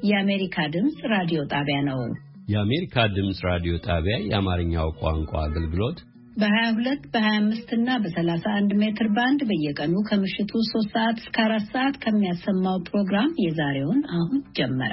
የአሜሪካ ድምጽ ራዲዮ ጣቢያ ነው። የአሜሪካ ድምጽ ራዲዮ ጣቢያ የአማርኛው ቋንቋ አገልግሎት በ22 በ25 እና በ31 ሜትር ባንድ በየቀኑ ከምሽቱ 3 ሰዓት እስከ 4 ሰዓት ከሚያሰማው ፕሮግራም የዛሬውን አሁን ጀመረ።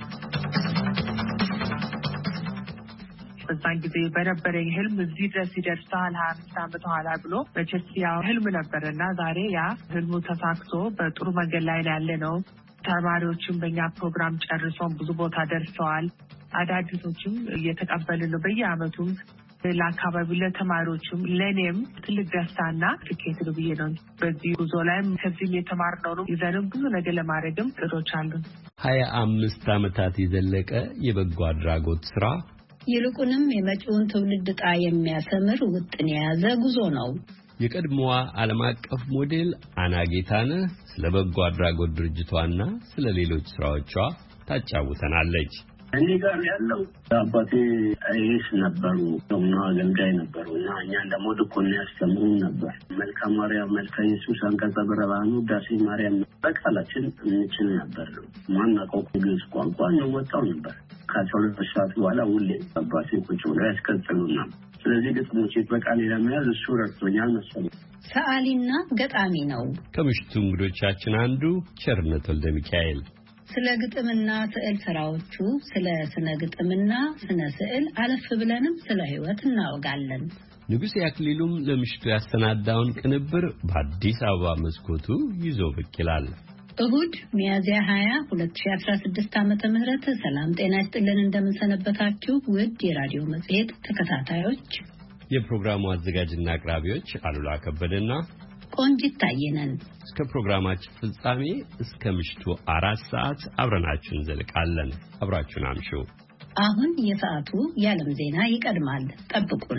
በዛን ጊዜ በነበረኝ ህልም እዚህ ድረስ ይደርሳል 25 ዓመት ኋላ ብሎ መቼስ ያው ህልም ነበርና ዛሬ ያ ህልሙ ተሳክቶ በጥሩ መንገድ ላይ ያለነው። ተማሪዎችም በእኛ ፕሮግራም ጨርሰው ብዙ ቦታ ደርሰዋል። አዳዲሶችም እየተቀበልን ነው በየአመቱም ለአካባቢው ለተማሪዎችም ለኔም ትልቅ ደስታና ስኬት ነው ብዬ ነው። በዚህ ጉዞ ላይም ከዚህም የተማርነው ነው ይዘንም ብዙ ነገር ለማድረግም ጥሮች አሉ። 25 ዓመታት የዘለቀ የበጎ አድራጎት ስራ ይልቁንም የመጪውን ትውልድ ዕጣ የሚያሰምር ውጥን የያዘ ጉዞ ነው። የቀድሞዋ ዓለም አቀፍ ሞዴል አና ጌታነህ ስለ በጎ አድራጎት ድርጅቷና ስለ ሌሎች ስራዎቿ ታጫውተናለች። እኔ ጋር ያለው አባቴ አይስ ነበሩ እና አገልጋይ ነበሩና እኛን ደግሞ ድቁና ያስተምሩ ነበር። መልካም ማርያም፣ መልካ ኢየሱስ፣ አንቀጸ ብርሃኑ፣ ዳሴ ማርያም በቃላችን እንችል ነበር። ማናውቀው ግዕዝ ቋንቋ እንወጣው ነበር። ከ12 ሰዓት በኋላ ሁሌ አባቴ ቁጭ ብለው ያስቀጥሉና ስለዚህ ግጥሞች በቃል ለመያዝ እሱ ረድቶኛል መሰለኝ። ሰዓሊና ገጣሚ ነው። ከምሽቱ እንግዶቻችን አንዱ ቸርነት ወልደ ሚካኤል ስለ ግጥምና ስዕል ስራዎቹ፣ ስለ ስነ ግጥምና ስነ ስዕል አለፍ ብለንም ስለ ህይወት እናወጋለን። ንጉሴ አክሊሉም ለምሽቱ ያሰናዳውን ቅንብር በአዲስ አበባ መስኮቱ ይዞ ብቅ ይላል። እሁድ ሚያዝያ 20 2016 ዓመተ ምህረት ሰላም ጤና ይስጥልን። እንደምንሰነበታችሁ ውድ የራዲዮ መጽሔት ተከታታዮች። የፕሮግራሙ አዘጋጅና አቅራቢዎች አሉላ ከበደና ቆንጂት ታየነን። እስከ ፕሮግራማችን ፍጻሜ እስከ ምሽቱ 4 ሰዓት አብረናችሁ እንዘልቃለን። አብራችሁን አምሹ። አሁን የሰዓቱ የዓለም ዜና ይቀድማል። ጠብቁን።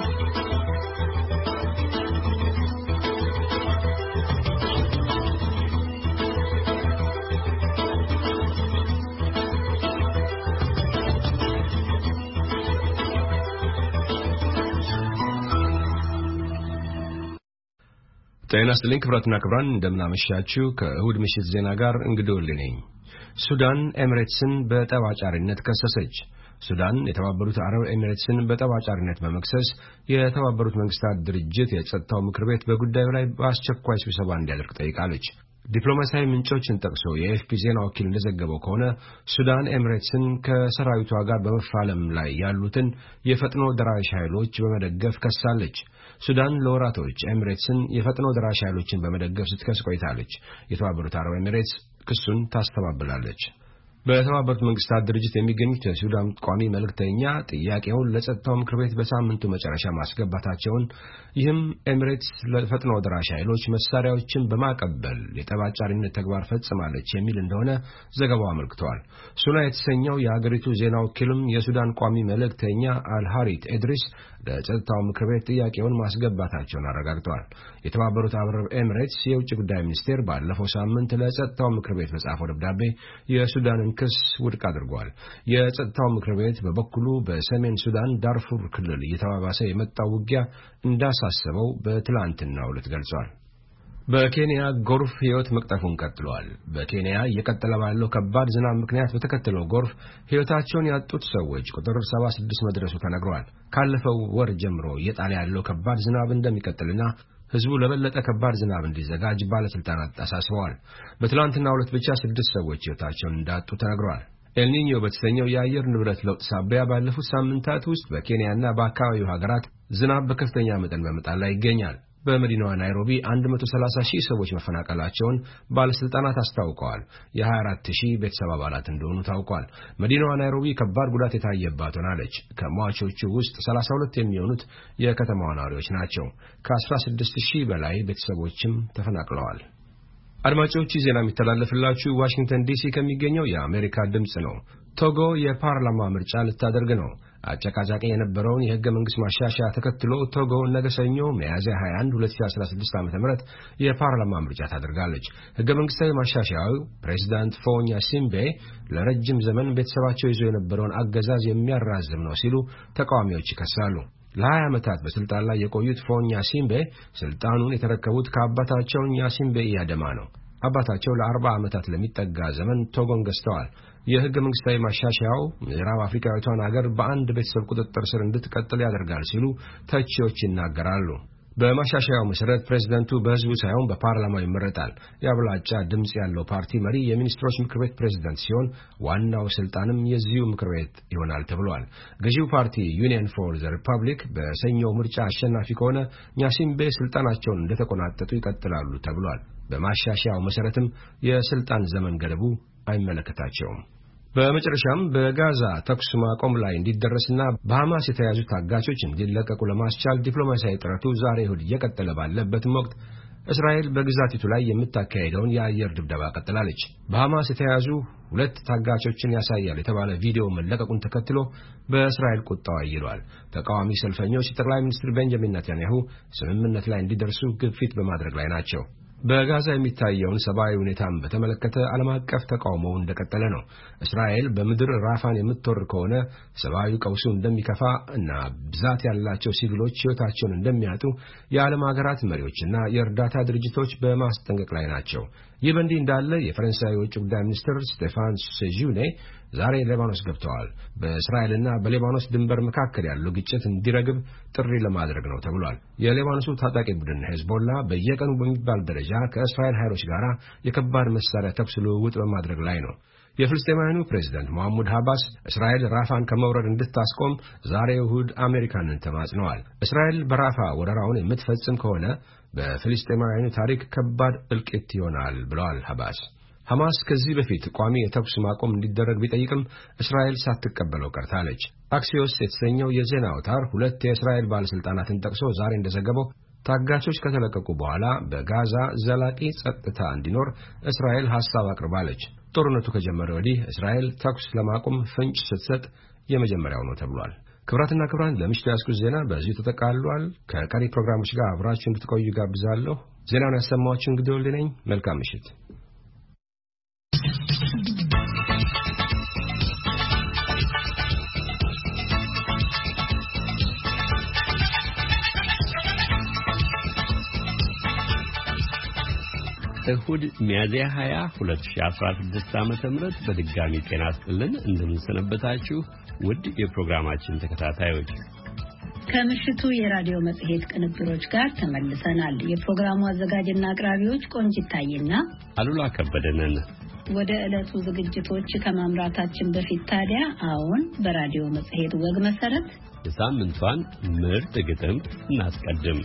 ጤና ይስጥልኝ ክብራትና ክብራን፣ እንደምናመሻችሁ። ከእሁድ ምሽት ዜና ጋር እንግዶልኝ ነኝ። ሱዳን ኤሚሬትስን በጠባጫሪነት ከሰሰች። ሱዳን የተባበሩት አረብ ኤሚሬትስን በጠባጫሪነት በመክሰስ የተባበሩት መንግስታት ድርጅት የጸጥታው ምክር ቤት በጉዳዩ ላይ በአስቸኳይ ስብሰባ እንዲያደርግ ጠይቃለች። ዲፕሎማሲያዊ ምንጮችን ጠቅሶ የኤፍፒ ዜና ወኪል እንደዘገበው ከሆነ ሱዳን ኤሚሬትስን ከሰራዊቷ ጋር በመፋለም ላይ ያሉትን የፈጥኖ ደራሽ ኃይሎች በመደገፍ ከሳለች። ሱዳን ለወራቶች ኤሚሬትስን የፈጥኖ ደራሽ ኃይሎችን በመደገፍ ስትከስ ቆይታለች። የተባበሩት አረብ ኤሚሬትስ ክሱን ታስተባብላለች። በተባበሩት መንግስታት ድርጅት የሚገኙት የሱዳን ቋሚ መልእክተኛ ጥያቄውን ለጸጥታው ምክር ቤት በሳምንቱ መጨረሻ ማስገባታቸውን፣ ይህም ኤሚሬትስ ለፈጥኖ ደራሽ ኃይሎች መሳሪያዎችን በማቀበል የጠባጫሪነት ተግባር ፈጽማለች የሚል እንደሆነ ዘገባው አመልክቷል። ሱና የተሰኘው የሀገሪቱ ዜና ወኪልም የሱዳን ቋሚ መልእክተኛ አልሃሪት ኤድሪስ ለጸጥታው ምክር ቤት ጥያቄውን ማስገባታቸውን አረጋግጠዋል። የተባበሩት አረብ ኤሚሬትስ የውጭ ጉዳይ ሚኒስቴር ባለፈው ሳምንት ለጸጥታው ምክር ቤት በጻፈው ደብዳቤ የሱዳንን ክስ ውድቅ አድርጓል። የጸጥታው ምክር ቤት በበኩሉ በሰሜን ሱዳን ዳርፉር ክልል እየተባባሰ የመጣው ውጊያ እንዳሳሰበው በትላንትናው ዕለት ገልጿል። በኬንያ ጎርፍ ሕይወት መቅጠፉን ቀጥሏል። በኬንያ እየቀጠለ ባለው ከባድ ዝናብ ምክንያት በተከተለው ጎርፍ ሕይወታቸውን ያጡት ሰዎች ቁጥር 76 መድረሱ ተነግሯል። ካለፈው ወር ጀምሮ እየጣለ ያለው ከባድ ዝናብ እንደሚቀጥልና ህዝቡ ለበለጠ ከባድ ዝናብ እንዲዘጋጅ ባለስልጣናት አሳስበዋል። በትላንትናው ዕለት ብቻ 6 ሰዎች ሕይወታቸውን እንዳጡ ተነግሯል። ኤልኒኞ በተሰኘው የአየር ንብረት ለውጥ ሳቢያ ባለፉት ሳምንታት ውስጥ በኬንያና በአካባቢው ሀገራት ዝናብ በከፍተኛ መጠን በመጣል ላይ ይገኛል። በመዲናዋ ናይሮቢ 130,000 ሰዎች መፈናቀላቸውን ባለስልጣናት አስታውቀዋል። የ24,000 ቤተሰብ አባላት እንደሆኑ ታውቋል። መዲናዋ ናይሮቢ ከባድ ጉዳት የታየባት ሆናለች። ከሟቾቹ ውስጥ 32 የሚሆኑት የከተማዋ ነዋሪዎች ናቸው። ከ16,000 በላይ ቤተሰቦችም ተፈናቅለዋል። አድማጮች፣ ዜና የሚተላለፍላችሁ ዋሽንግተን ዲሲ ከሚገኘው የአሜሪካ ድምጽ ነው። ቶጎ የፓርላማ ምርጫ ልታደርግ ነው። አጨቃጫቂ የነበረውን የህገ መንግስት ማሻሻያ ተከትሎ ቶጎ ነገ ሰኞ ሚያዝያ 21 2016 ዓ.ም የፓርላማ ምርጫ ታደርጋለች። ህገ መንግስታዊ ማሻሻያው ፕሬዝዳንት ፎኛ ሲምቤ ለረጅም ዘመን ቤተሰባቸው ይዞ የነበረውን አገዛዝ የሚያራዝም ነው ሲሉ ተቃዋሚዎች ይከሳሉ። ለ20 ዓመታት በስልጣን ላይ የቆዩት ፎኛ ሲምቤ ስልጣኑን የተረከቡት ከአባታቸው ኛሲምቤ ያደማ ነው። አባታቸው ለ40 ዓመታት ለሚጠጋ ዘመን ቶጎን ገዝተዋል። የህገ መንግስታዊ ማሻሻያው ምዕራብ አፍሪካዊቷን ሀገር በአንድ ቤተሰብ ቁጥጥር ስር እንድትቀጥል ያደርጋል ሲሉ ተቺዎች ይናገራሉ። በማሻሻያው መሰረት ፕሬዝዳንቱ በህዝቡ ሳይሆን በፓርላማው ይመረጣል። የአብላጫ ድምጽ ያለው ፓርቲ መሪ የሚኒስትሮች ምክር ቤት ፕሬዝዳንት ሲሆን ዋናው ስልጣንም የዚሁ ምክር ቤት ይሆናል ተብሏል። ገዢው ፓርቲ ዩኒየን ፎር ዘ ሪፐብሊክ በሰኞው ምርጫ አሸናፊ ከሆነ ኛሲምቤ ስልጣናቸውን እንደተቆናጠጡ ይቀጥላሉ ተብሏል። በማሻሻያው መሰረትም የስልጣን ዘመን ገደቡ አይመለከታቸውም። በመጨረሻም በጋዛ ተኩስ ማቆም ላይ እንዲደረስና በሐማስ የተያዙ ታጋቾች እንዲለቀቁ ለማስቻል ዲፕሎማሲያዊ ጥረቱ ዛሬ እሁድ እየቀጠለ ባለበትም ወቅት እስራኤል በግዛቲቱ ላይ የምታካሄደውን የአየር ድብደባ ቀጥላለች። በሐማስ የተያዙ 2 ታጋቾችን ያሳያል የተባለ ቪዲዮ መለቀቁን ተከትሎ በእስራኤል ቁጣው አይሏል። ተቃዋሚ ሰልፈኞች ጠቅላይ ሚኒስትር ቤንጃሚን ኔታንያሁ ስምምነት ላይ እንዲደርሱ ግፊት በማድረግ ላይ ናቸው። በጋዛ የሚታየውን ሰብአዊ ሁኔታን በተመለከተ ዓለም አቀፍ ተቃውሞው እንደቀጠለ ነው። እስራኤል በምድር ራፋን የምትወር ከሆነ ሰብአዊ ቀውሱ እንደሚከፋ እና ብዛት ያላቸው ሲቪሎች ሕይወታቸውን እንደሚያጡ የዓለም ሀገራት መሪዎችና የእርዳታ ድርጅቶች በማስጠንቀቅ ላይ ናቸው። ይህ በእንዲህ እንዳለ የፈረንሳይ የውጭ ጉዳይ ሚኒስትር ስቴፋን ሴዡኔ ዛሬ ሌባኖስ ገብተዋል። በእስራኤልና በሌባኖስ ድንበር መካከል ያለው ግጭት እንዲረግብ ጥሪ ለማድረግ ነው ተብሏል። የሌባኖሱ ታጣቂ ቡድን ሄዝቦላ በየቀኑ በሚባል ደረጃ ከእስራኤል ኃይሎች ጋር የከባድ መሳሪያ ተኩስ ልውውጥ በማድረግ ላይ ነው። የፍልስጤማውያኑ ፕሬዝዳንት መሐሙድ አባስ እስራኤል ራፋን ከመውረር እንድታስቆም ዛሬ እሁድ አሜሪካንን ተማጽነዋል። እስራኤል በራፋ ወረራውን የምትፈጽም ከሆነ በፍልስጤማውያኑ ታሪክ ከባድ እልቂት ይሆናል ብለዋል አባስ። ሐማስ ከዚህ በፊት ቋሚ የተኩስ ማቆም እንዲደረግ ቢጠይቅም እስራኤል ሳትቀበለው ቀርታለች። አክሲዮስ የተሰኘው የዜና አውታር 2 የእስራኤል ባለስልጣናትን ጠቅሶ ዛሬ እንደዘገበው ታጋቾች ከተለቀቁ በኋላ በጋዛ ዘላቂ ጸጥታ እንዲኖር እስራኤል ሐሳብ አቅርባለች። ጦርነቱ ከጀመረ ወዲህ እስራኤል ተኩስ ለማቆም ፍንጭ ስትሰጥ የመጀመሪያው ነው ተብሏል። ክብራትና ክብራን ለምሽቱ ያስኩት ዜና በዚሁ ተጠቃልሏል። ከቀሪ ፕሮግራሞች ጋር አብራችሁ እንድትቆዩ ጋብዛለሁ። ዜናውን ያሰማኋችሁ እንግዲህ ወልዴ ነኝ። መልካም ምሽት። እሁድ ሚያዝያ 20 2016 ዓ.ም በድጋሚ ጤና ይስጥልን። እንደምንሰነበታችሁ ውድ የፕሮግራማችን ተከታታዮች፣ ከምሽቱ የራዲዮ መጽሔት ቅንብሮች ጋር ተመልሰናል። የፕሮግራሙ አዘጋጅና አቅራቢዎች ቆንጂት ታይና አሉላ ከበደነን። ወደ ዕለቱ ዝግጅቶች ከማምራታችን በፊት ታዲያ አሁን በራዲዮ መጽሔት ወግ መሰረት የሳምንቷን ምርጥ ግጥም እናስቀድም።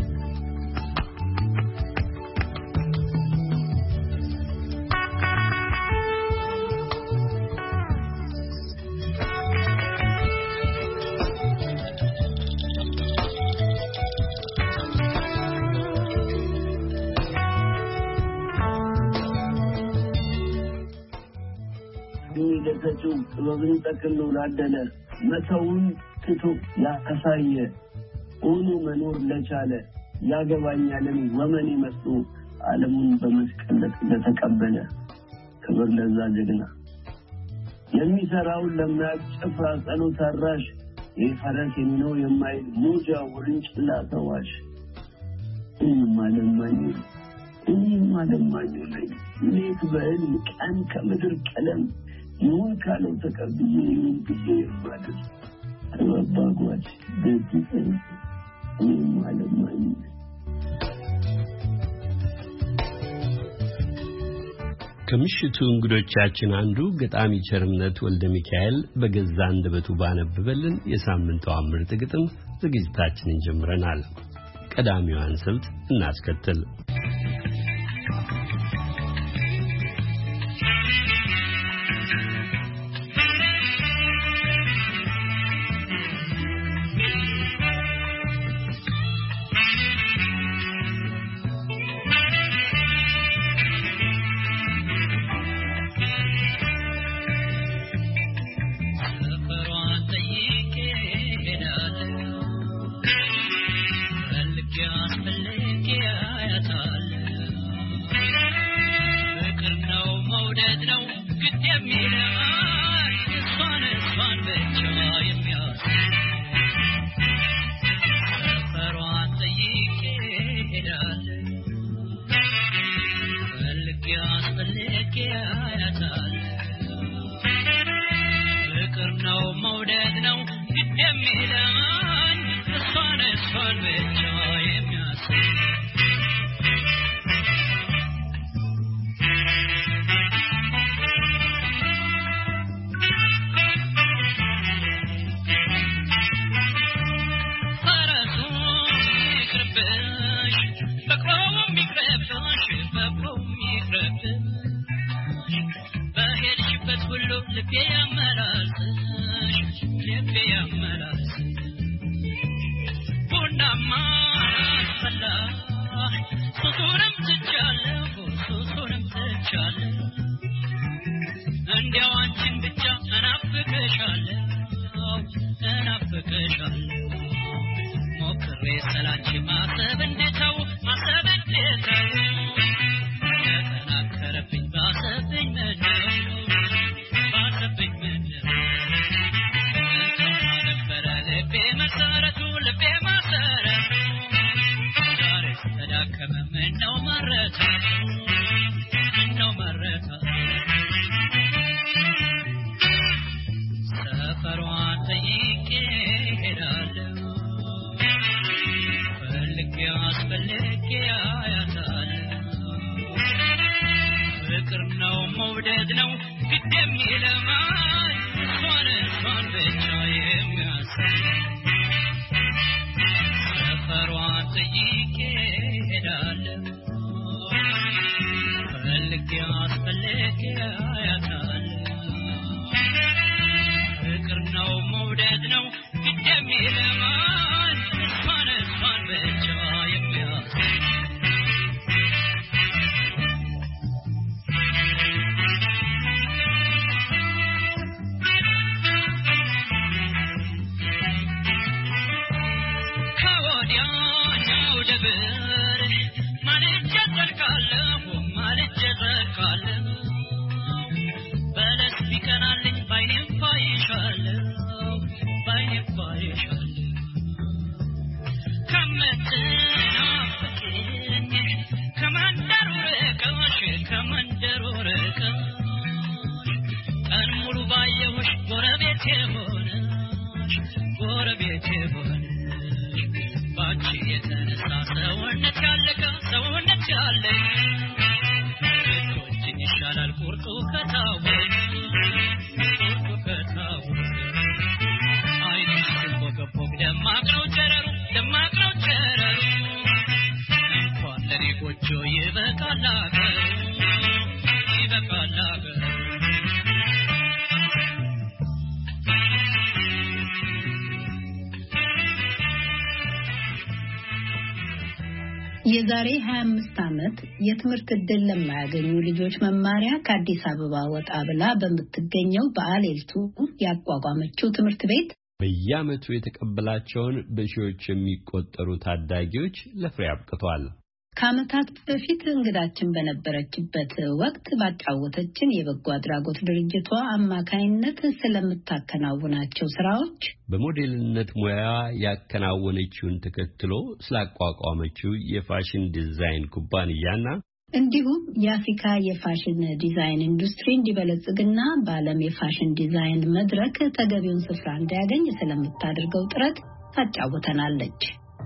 ገሰችው ጥበብን ጠቅሎ ላደለ መተውን ትቶ ያሳየ ሆኖ መኖር ለቻለ ያገባኛልን ወመኔ መስሎ ዓለሙን በመስቀለት ለተቀበለ ክብር ለዛ ጀግና የሚሰራውን ለማያጭፍ ጸሎት አራሽ የፈረስ ነው የማይል ሙጃ ውርንጭላ ተዋሽ ማለማኝ ላይ ሌት በህልም ቀን ከምድር ቀለም ይሁን ካለው ተቀብዬ ይሁን ብዬ ማለት ተባባጓች በዚህ ማለማኝ። ከምሽቱ እንግዶቻችን አንዱ ገጣሚ ቸርነት ወልደ ሚካኤል በገዛ አንደበቱ ባነበበልን የሳምንቱ ምርጥ ግጥም ዝግጅታችንን ጀምረናል። ቀዳሚዋን ስልት እናስከትል። የዛሬ 25 ዓመት የትምህርት ዕድል ለማያገኙ ልጆች መማሪያ ከአዲስ አበባ ወጣ ብላ በመትገኘው በአሌልቱ ያቋቋመችው ትምህርት ቤት በየዓመቱ የተቀበላቸውን በሺዎች የሚቆጠሩ ታዳጊዎች ለፍሬ አብቅቷል። ከዓመታት በፊት እንግዳችን በነበረችበት ወቅት ባጫወተችን የበጎ አድራጎት ድርጅቷ አማካይነት ስለምታከናውናቸው ስራዎች በሞዴልነት ሙያ ያከናወነችውን ተከትሎ ስላቋቋመችው የፋሽን ዲዛይን ኩባንያና እንዲሁም የአፍሪካ የፋሽን ዲዛይን ኢንዱስትሪ እንዲበለጽግና በዓለም የፋሽን ዲዛይን መድረክ ተገቢውን ስፍራ እንዲያገኝ ስለምታደርገው ጥረት ታጫውተናለች።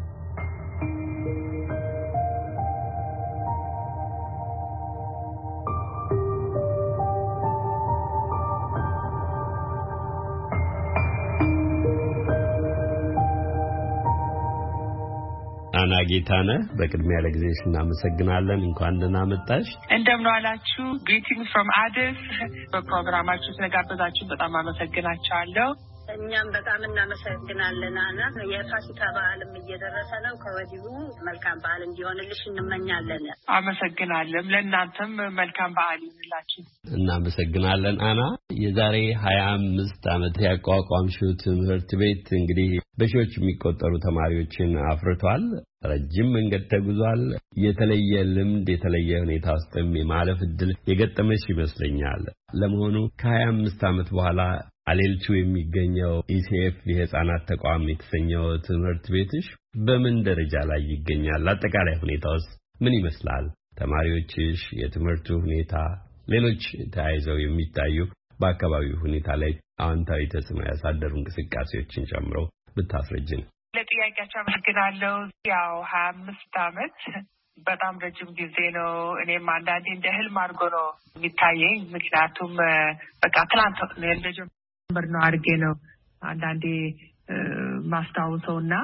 አና ጌታነህ በቅድሚያ ለጊዜሽ እናመሰግናለን። እንኳን ደህና መጣሽ። እንደምን ዋላችሁ? greetings from Addis። በፕሮግራማችሁ ስለጋበዛችሁ በጣም አመሰግናችኋለሁ። እኛም በጣም እናመሰግናለን አና። የፋሲካ በዓልም እየደረሰ ነው። ከወዲሁ መልካም በዓል እንዲሆንልሽ እንመኛለን። አመሰግናለን። ለእናንተም መልካም በዓል ይሁንላችሁ። እናመሰግናለን አና። የዛሬ 25 ዓመት ያቋቋምሽው ትምህርት ቤት እንግዲህ በሺዎች የሚቆጠሩ ተማሪዎችን አፍርቷል። ረጅም መንገድ ተጉዟል። የተለየ ልምድ የተለየ ሁኔታ ውስጥም የማለፍ እድል የገጠመሽ ይመስለኛል። ለመሆኑ ከ25 ዓመት በኋላ አሌልቱ የሚገኘው ኢሲኤፍ የህፃናት ተቋም የተሰኘው ትምህርት ቤትሽ በምን ደረጃ ላይ ይገኛል? አጠቃላይ ሁኔታውስ ምን ይመስላል? ተማሪዎችሽ፣ የትምህርቱ ሁኔታ፣ ሌሎች ተያይዘው የሚታዩ በአካባቢው ሁኔታ ላይ አዎንታዊ ተጽዕኖ ያሳደሩ እንቅስቃሴዎችን ጨምሮ ብታስረጅን። ለጥያቄያቸው አመሰግናለሁ። ያው 25 ዓመት በጣም ረጅም ጊዜ ነው። እኔም አንዳንዴ እንደ ህልም አድርጎ ነው የሚታየኝ። ምክንያቱም በቃ ትናንት ነው አድርጌ ነው አንዳንዴ ማስታወሰውና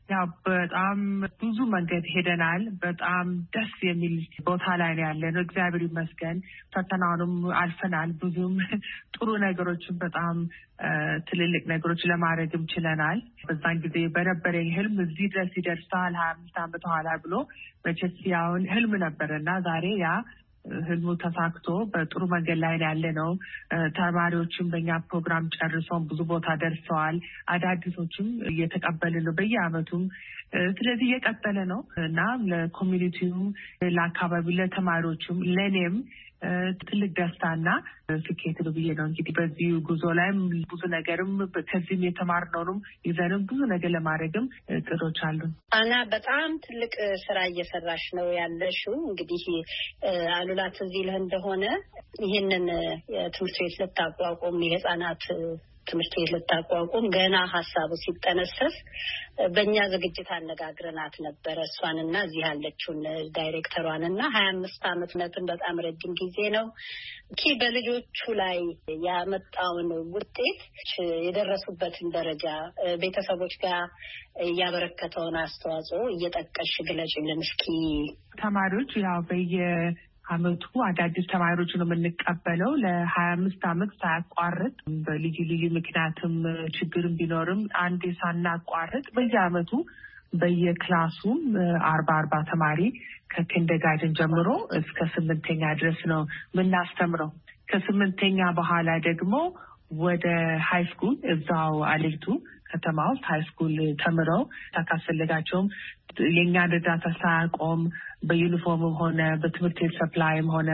ያው በጣም ብዙ መንገድ ሄደናል። በጣም ደስ የሚል ቦታ ላይ ያለነው እግዚአብሔር ይመስገን። ፈተናውንም አልፈናል። ብዙም ጥሩ ነገሮችን በጣም ትልልቅ ነገሮች ለማድረግም ችለናል። በዛን ጊዜ በነበረኝ ህልም እዚህ ድረስ ይደርሳል 25 ዓመት ኋላ ብሎ መቼስ ያውን ህልም ነበርና ዛሬ ያ ህልሙ ተሳክቶ በጥሩ መንገድ ላይ ያለነው። ተማሪዎችም በእኛ ፕሮግራም ጨርሰው ብዙ ቦታ ደርሰዋል። አዳዲሶችም እየተቀበልን ነው በየአመቱም። ስለዚህ እየቀጠለ ነው እና ለኮሚኒቲውም፣ ለአካባቢው፣ ለተማሪዎችም ለኔም ትልቅ ደስታና ስኬት ነው ብዬ ነው እንግዲህ በዚህ ጉዞ ላይም ብዙ ነገርም ከዚህም የተማርነውንም ይዘንም ብዙ ነገር ለማድረግም ጥሮች አሉ። አና በጣም ትልቅ ስራ እየሰራሽ ነው ያለሽው። እንግዲህ አሉላ ትዝ ይልህ እንደሆነ ይህንን ትምህርት ቤት ልታቋቁም የህፃናት ትምህርት ቤት ልታቋቁም ገና ሀሳቡ ሲጠነሰስ በእኛ ዝግጅት አነጋግረናት ነበረ እሷንና እዚህ ያለችውን ዳይሬክተሯንና 25 ዓመትነትን በጣም ረጅም ጊዜ ነው። በልጆቹ ላይ ያመጣውን ውጤት የደረሱበትን ደረጃ ቤተሰቦች ጋር ያበረከተውን አስተዋጽኦ እየጠቀሽ ግለጭልን እስኪ። ተማሪዎች ያው አመቱ አዳዲስ ተማሪዎች ነው የምንቀበለው ለ25 ዓመት ሳያቋርጥ በልዩ ልዩ ምክንያትም ችግርም ቢኖርም አንዴ ሳናቋርጥ በየአመቱ በየክላሱ 40 ተማሪ ከኪንደርጋርተን ጀምሮ እስከ 8ኛ ድረስ ነው የምናስተምረው። ከ8ኛ በኋላ ደግሞ ወደ ሃይ ስኩል እዛው አሌልቱ ከተማ ውስጥ ሃይ ስኩል ተምረው ታካፈልጋቸውም የኛ እርዳታ ሳያቆም በዩኒፎርምም ሆነ በትምህርት ቤት ሰፕላይም ሆነ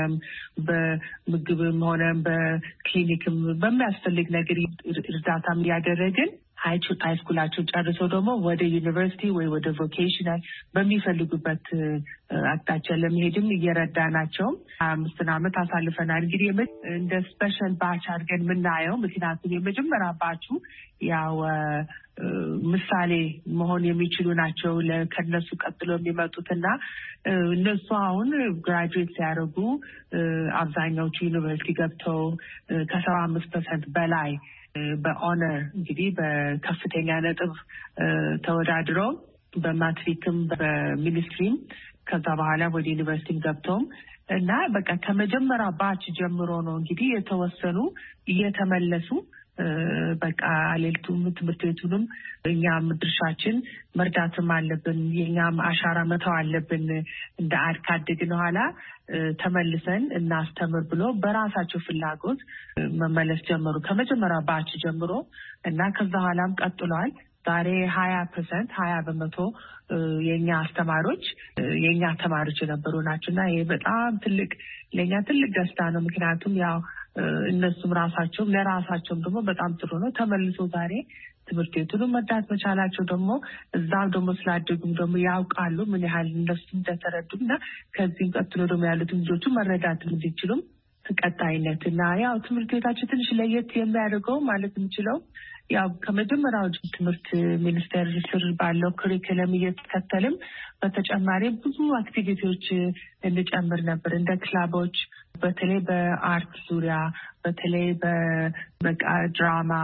በምግብም ሆነ በክሊኒክም በሚያስፈልግ ነገር እርዳታም ያደረግን ሃይ ስኩላቸው ጨርሰው ደግሞ ወደ ዩኒቨርሲቲ ወይ ወደ ቮኬሽናል በሚፈልጉበት አቅጣጫ ለመሄድም እየረዳናቸው 25 ዓመት አሳልፈናል። እንግዲህ እንደ ስፔሻል ባች አድርገን የምናየው ምክንያቱም የመጀመሪያ ባቹ ያው ምሳሌ መሆን የሚችሉ ናቸው ከነሱ ቀጥሎ የሚመጡትና እነሱ አሁን ግራጁዌት ሲያደርጉ አብዛኛዎቹ ዩኒቨርሲቲ ገብተው ከ75% በላይ በኦነር እንግዲህ በከፍተኛ ነጥብ ተወዳድረው በማትሪክም በሚኒስትሪም ከዛ በኋላ ወደ ዩኒቨርሲቲም ገብተውም እና በቃ ከመጀመሪያ ባች ጀምሮ ነው እንግዲህ የተወሰኑ እየተመለሱ በቃ አሌልቱም ትምህርት ቤቱንም እኛም ድርሻችን መርዳትም አለብን፣ የኛም አሻራ መተው አለብን። እንደ ካደግን ኋላ ተመልሰን እናስተምር ብሎ በራሳቸው ፍላጎት መመለስ ጀመሩ ከመጀመሪያ ባች ጀምሮ እና ከዛ ኋላም ቀጥሏል። ዛሬ 20% የኛ አስተማሪዎች የኛ ተማሪዎች የነበሩ ናቸውና ይሄ በጣም ትልቅ ለኛ ትልቅ ደስታ ነው። ምክንያቱም ያው እነሱም ራሳቸውም ለራሳቸውም ደግሞ በጣም ጥሩ ነው። ተመልሶ ዛሬ ትምህርት ቤቱን መርዳት መቻላቸው ደግሞ እዛው ደግሞ ስላደጉም ደግሞ ያውቃሉ ምን ያህል እነሱ እንደተረዱና ከዚህም ቀጥሎ ደግሞ ያሉት ልጆቹ መረዳት እንዲችሉም ቀጣይነትና ያው ትምህርት ቤታችን ትንሽ ለየት የሚያደርገው ማለት እንችለው ያው ከመጀመሪያው ትምህርት ሚኒስቴር ስር ባለው ኩሪኩለም እየተከተልም በተጨማሪ ብዙ አክቲቪቲዎች እንጨምር ነበር እንደ ክለቦች በተለይ በአርት ዙሪያ በተለይ በበቃ ድራማ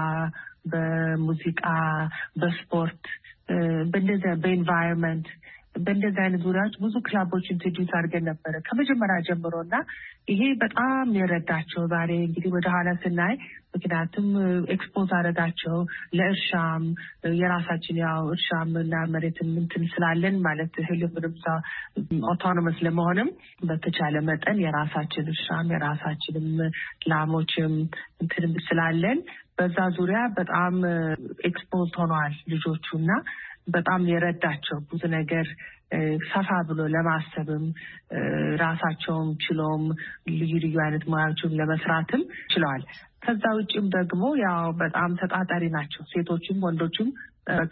በሙዚቃ በስፖርት በእንደዚያ በኤንቫይሮንመንት በእንደዚህ አይነት ዙሪያዎች ብዙ ክለቦች ኢንትሮዲዩስ አድርገን ነበረ ከመጀመሪያ ጀምሮና ይሄ በጣም የረዳቸው ዛሬ እንግዲህ ወደ ኋላ ስናይ ምክንያቱም ኤክስፖዝ አደረጋቸው ለእርሻም የራሳችን ያው እርሻም እና መሬትም እንትን ስላለን ማለት ህልምንም ኦቶኖመስ ለመሆንም በተቻለ መጠን የራሳችን እርሻም የራሳችንም ላሞችም እንትንም ስላለን በዛ ዙሪያ በጣም ኤክስፖዝ ሆነዋል ልጆቹና በጣም የረዳቸው ብዙ ነገር ሰፋ ብሎ ለማሰብም ራሳቸውም ችሎም ልዩ ልዩ አይነት ሙያዎችን ለመስራትም ችለዋል። ከዛ ውጭም ደግሞ ያው በጣም ተጣጣሪ ናቸው ሴቶችም ወንዶችም በቃ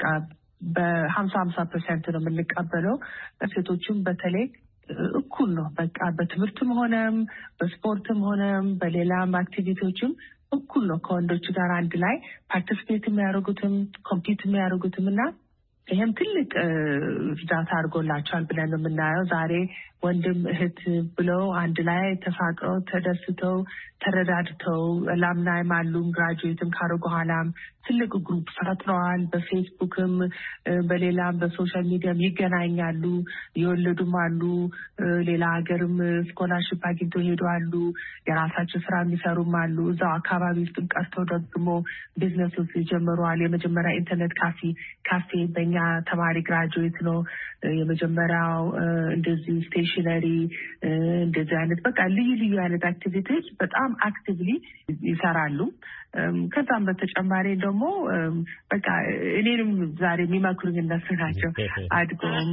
በ50% ነው የምንቀበለው። ሴቶችም በተለይ እኩል ነው በቃ በትምህርትም ሆነም በስፖርትም ሆነም በሌላም አክቲቪቲዎችም እኩል ነው ከወንዶች ጋር አንድ ላይ ፓርቲሲፔት የሚያደርጉትም ኮምፒት የሚያደርጉትም እና ይሄም ትልቅ እርዳታ አድርጎላቸዋል ብለን ነው የምናየው። ዛሬ ወንድም እህት ብለው አንድ ላይ ተፋቅረው ተደስተው ተረዳድተው ላምናይም አሉ ግራጁዌትም ካደረጉ በኋላም ትልቅ ግሩፕ ፈጥረዋል። በፌስቡክም በሌላም በሶሻል ሚዲያም ይገናኛሉ። የወለዱም አሉ፣ ሌላ ሀገርም ስኮላርሺፕ አግኝተው ሄደዋል። የራሳቸው ስራ የሚሰሩም አሉ። እዛው አካባቢ ውስጥም ቀርተው ደግሞ ቢዝነሶች ጀምረዋል። የመጀመሪያ ኢንተርኔት ካፌ በእኛ ተማሪ ግራጁዌት ነው የመጀመሪያው። እንደዚህ ስቴሽነሪ እንደዚህ አይነት በቃ ልዩ አይነት አክቲቪቲዎች በጣም አክቲቭሊ ይሰራሉ። ከዛም በተጨማሪ ደግሞ በቃ እኔንም ዛሬ የሚመክሩኝ እነሱ ናቸው። አድጎም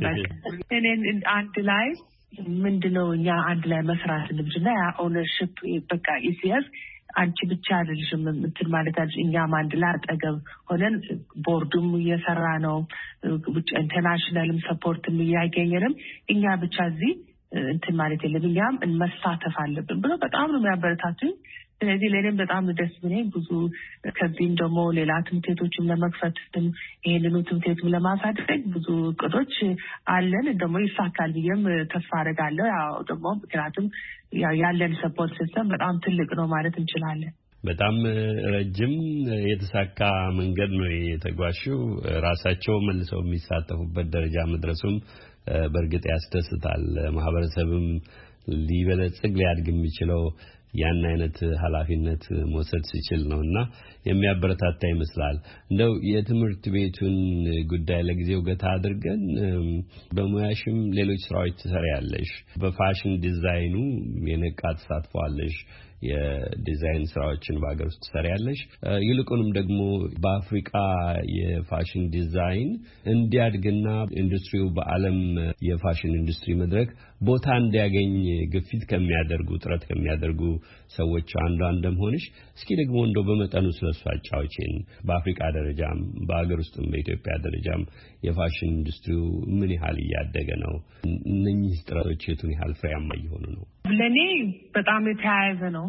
እኔን አንድ ላይ ምንድነው እኛ አንድ ላይ መስራት ልምድና ያ ኦነርሺፕ በቃ ኢሲኤስ አንቺ ብቻ አይደልሽም እንትን ማለት አይደል። እኛም አንድ ላይ አጠገብ ሆነን ቦርዱም እየሰራ ነው፣ ውጭ ኢንተርናሽናልም ሰፖርትም እያገኘንም እኛ ብቻ እዚህ እንትን ማለት የለም እኛም መሳተፍ አለብን ብሎ በጣም ነው የሚያበረታቱኝ። ስለዚህ ለኔም በጣም ደስ ብሎኝ ብዙ ከዚህም ደግሞ ሌላ ትምህርት ቤቶችን ለመክፈትም ይሄንኑ ትምህርት ቤትም ለማሳደግ ብዙ እቅዶች አለን። ደግሞ ይሳካል ብዬም ተስፋ አደርጋለሁ። ያው ደግሞ ምክንያቱም ያለን ሰፖርት ሲስተም በጣም ትልቅ ነው ማለት እንችላለን። በጣም ረጅም የተሳካ መንገድ ነው የተጓሽው። ራሳቸው መልሰው የሚሳተፉበት ደረጃ መድረሱም በእርግጥ ያስደስታል። ማህበረሰብም ሊበለጽግ ሊያድግ የሚችለው ያን አይነት ኃላፊነት መውሰድ ሲችል ነውና የሚያበረታታ ይመስላል። እንደው የትምህርት ቤቱን ጉዳይ ለጊዜው ገታ አድርገን በሙያሽም ሌሎች ስራዎች ትሰሪያለሽ። በፋሽን ዲዛይኑ የነቃ ተሳትፎ አለሽ። የዲዛይን ስራዎችን በአገር ውስጥ ትሰሪያለሽ። ይልቁንም ደግሞ በአፍሪካ የፋሽን ዲዛይን እንዲያድግና ኢንዱስትሪው በዓለም የፋሽን ኢንዱስትሪ መድረክ ቦታ እንዲያገኝ ግፊት ከሚያደርጉ ጥረት ከሚያደርጉ ሰዎች አንዷ እንደምሆንሽ እስኪ ደግሞ እንደው በመጠኑ ስለሱ አጫውቼን። በአፍሪካ ደረጃም በአገር ውስጥም በኢትዮጵያ ደረጃም የፋሽን ኢንዱስትሪው ምን ያህል እያደገ ነው? እነኚህ ጥረቶች የቱን ያህል ፍሬያማ እየሆኑ ነው? ለኔ በጣም የተያያዘ ነው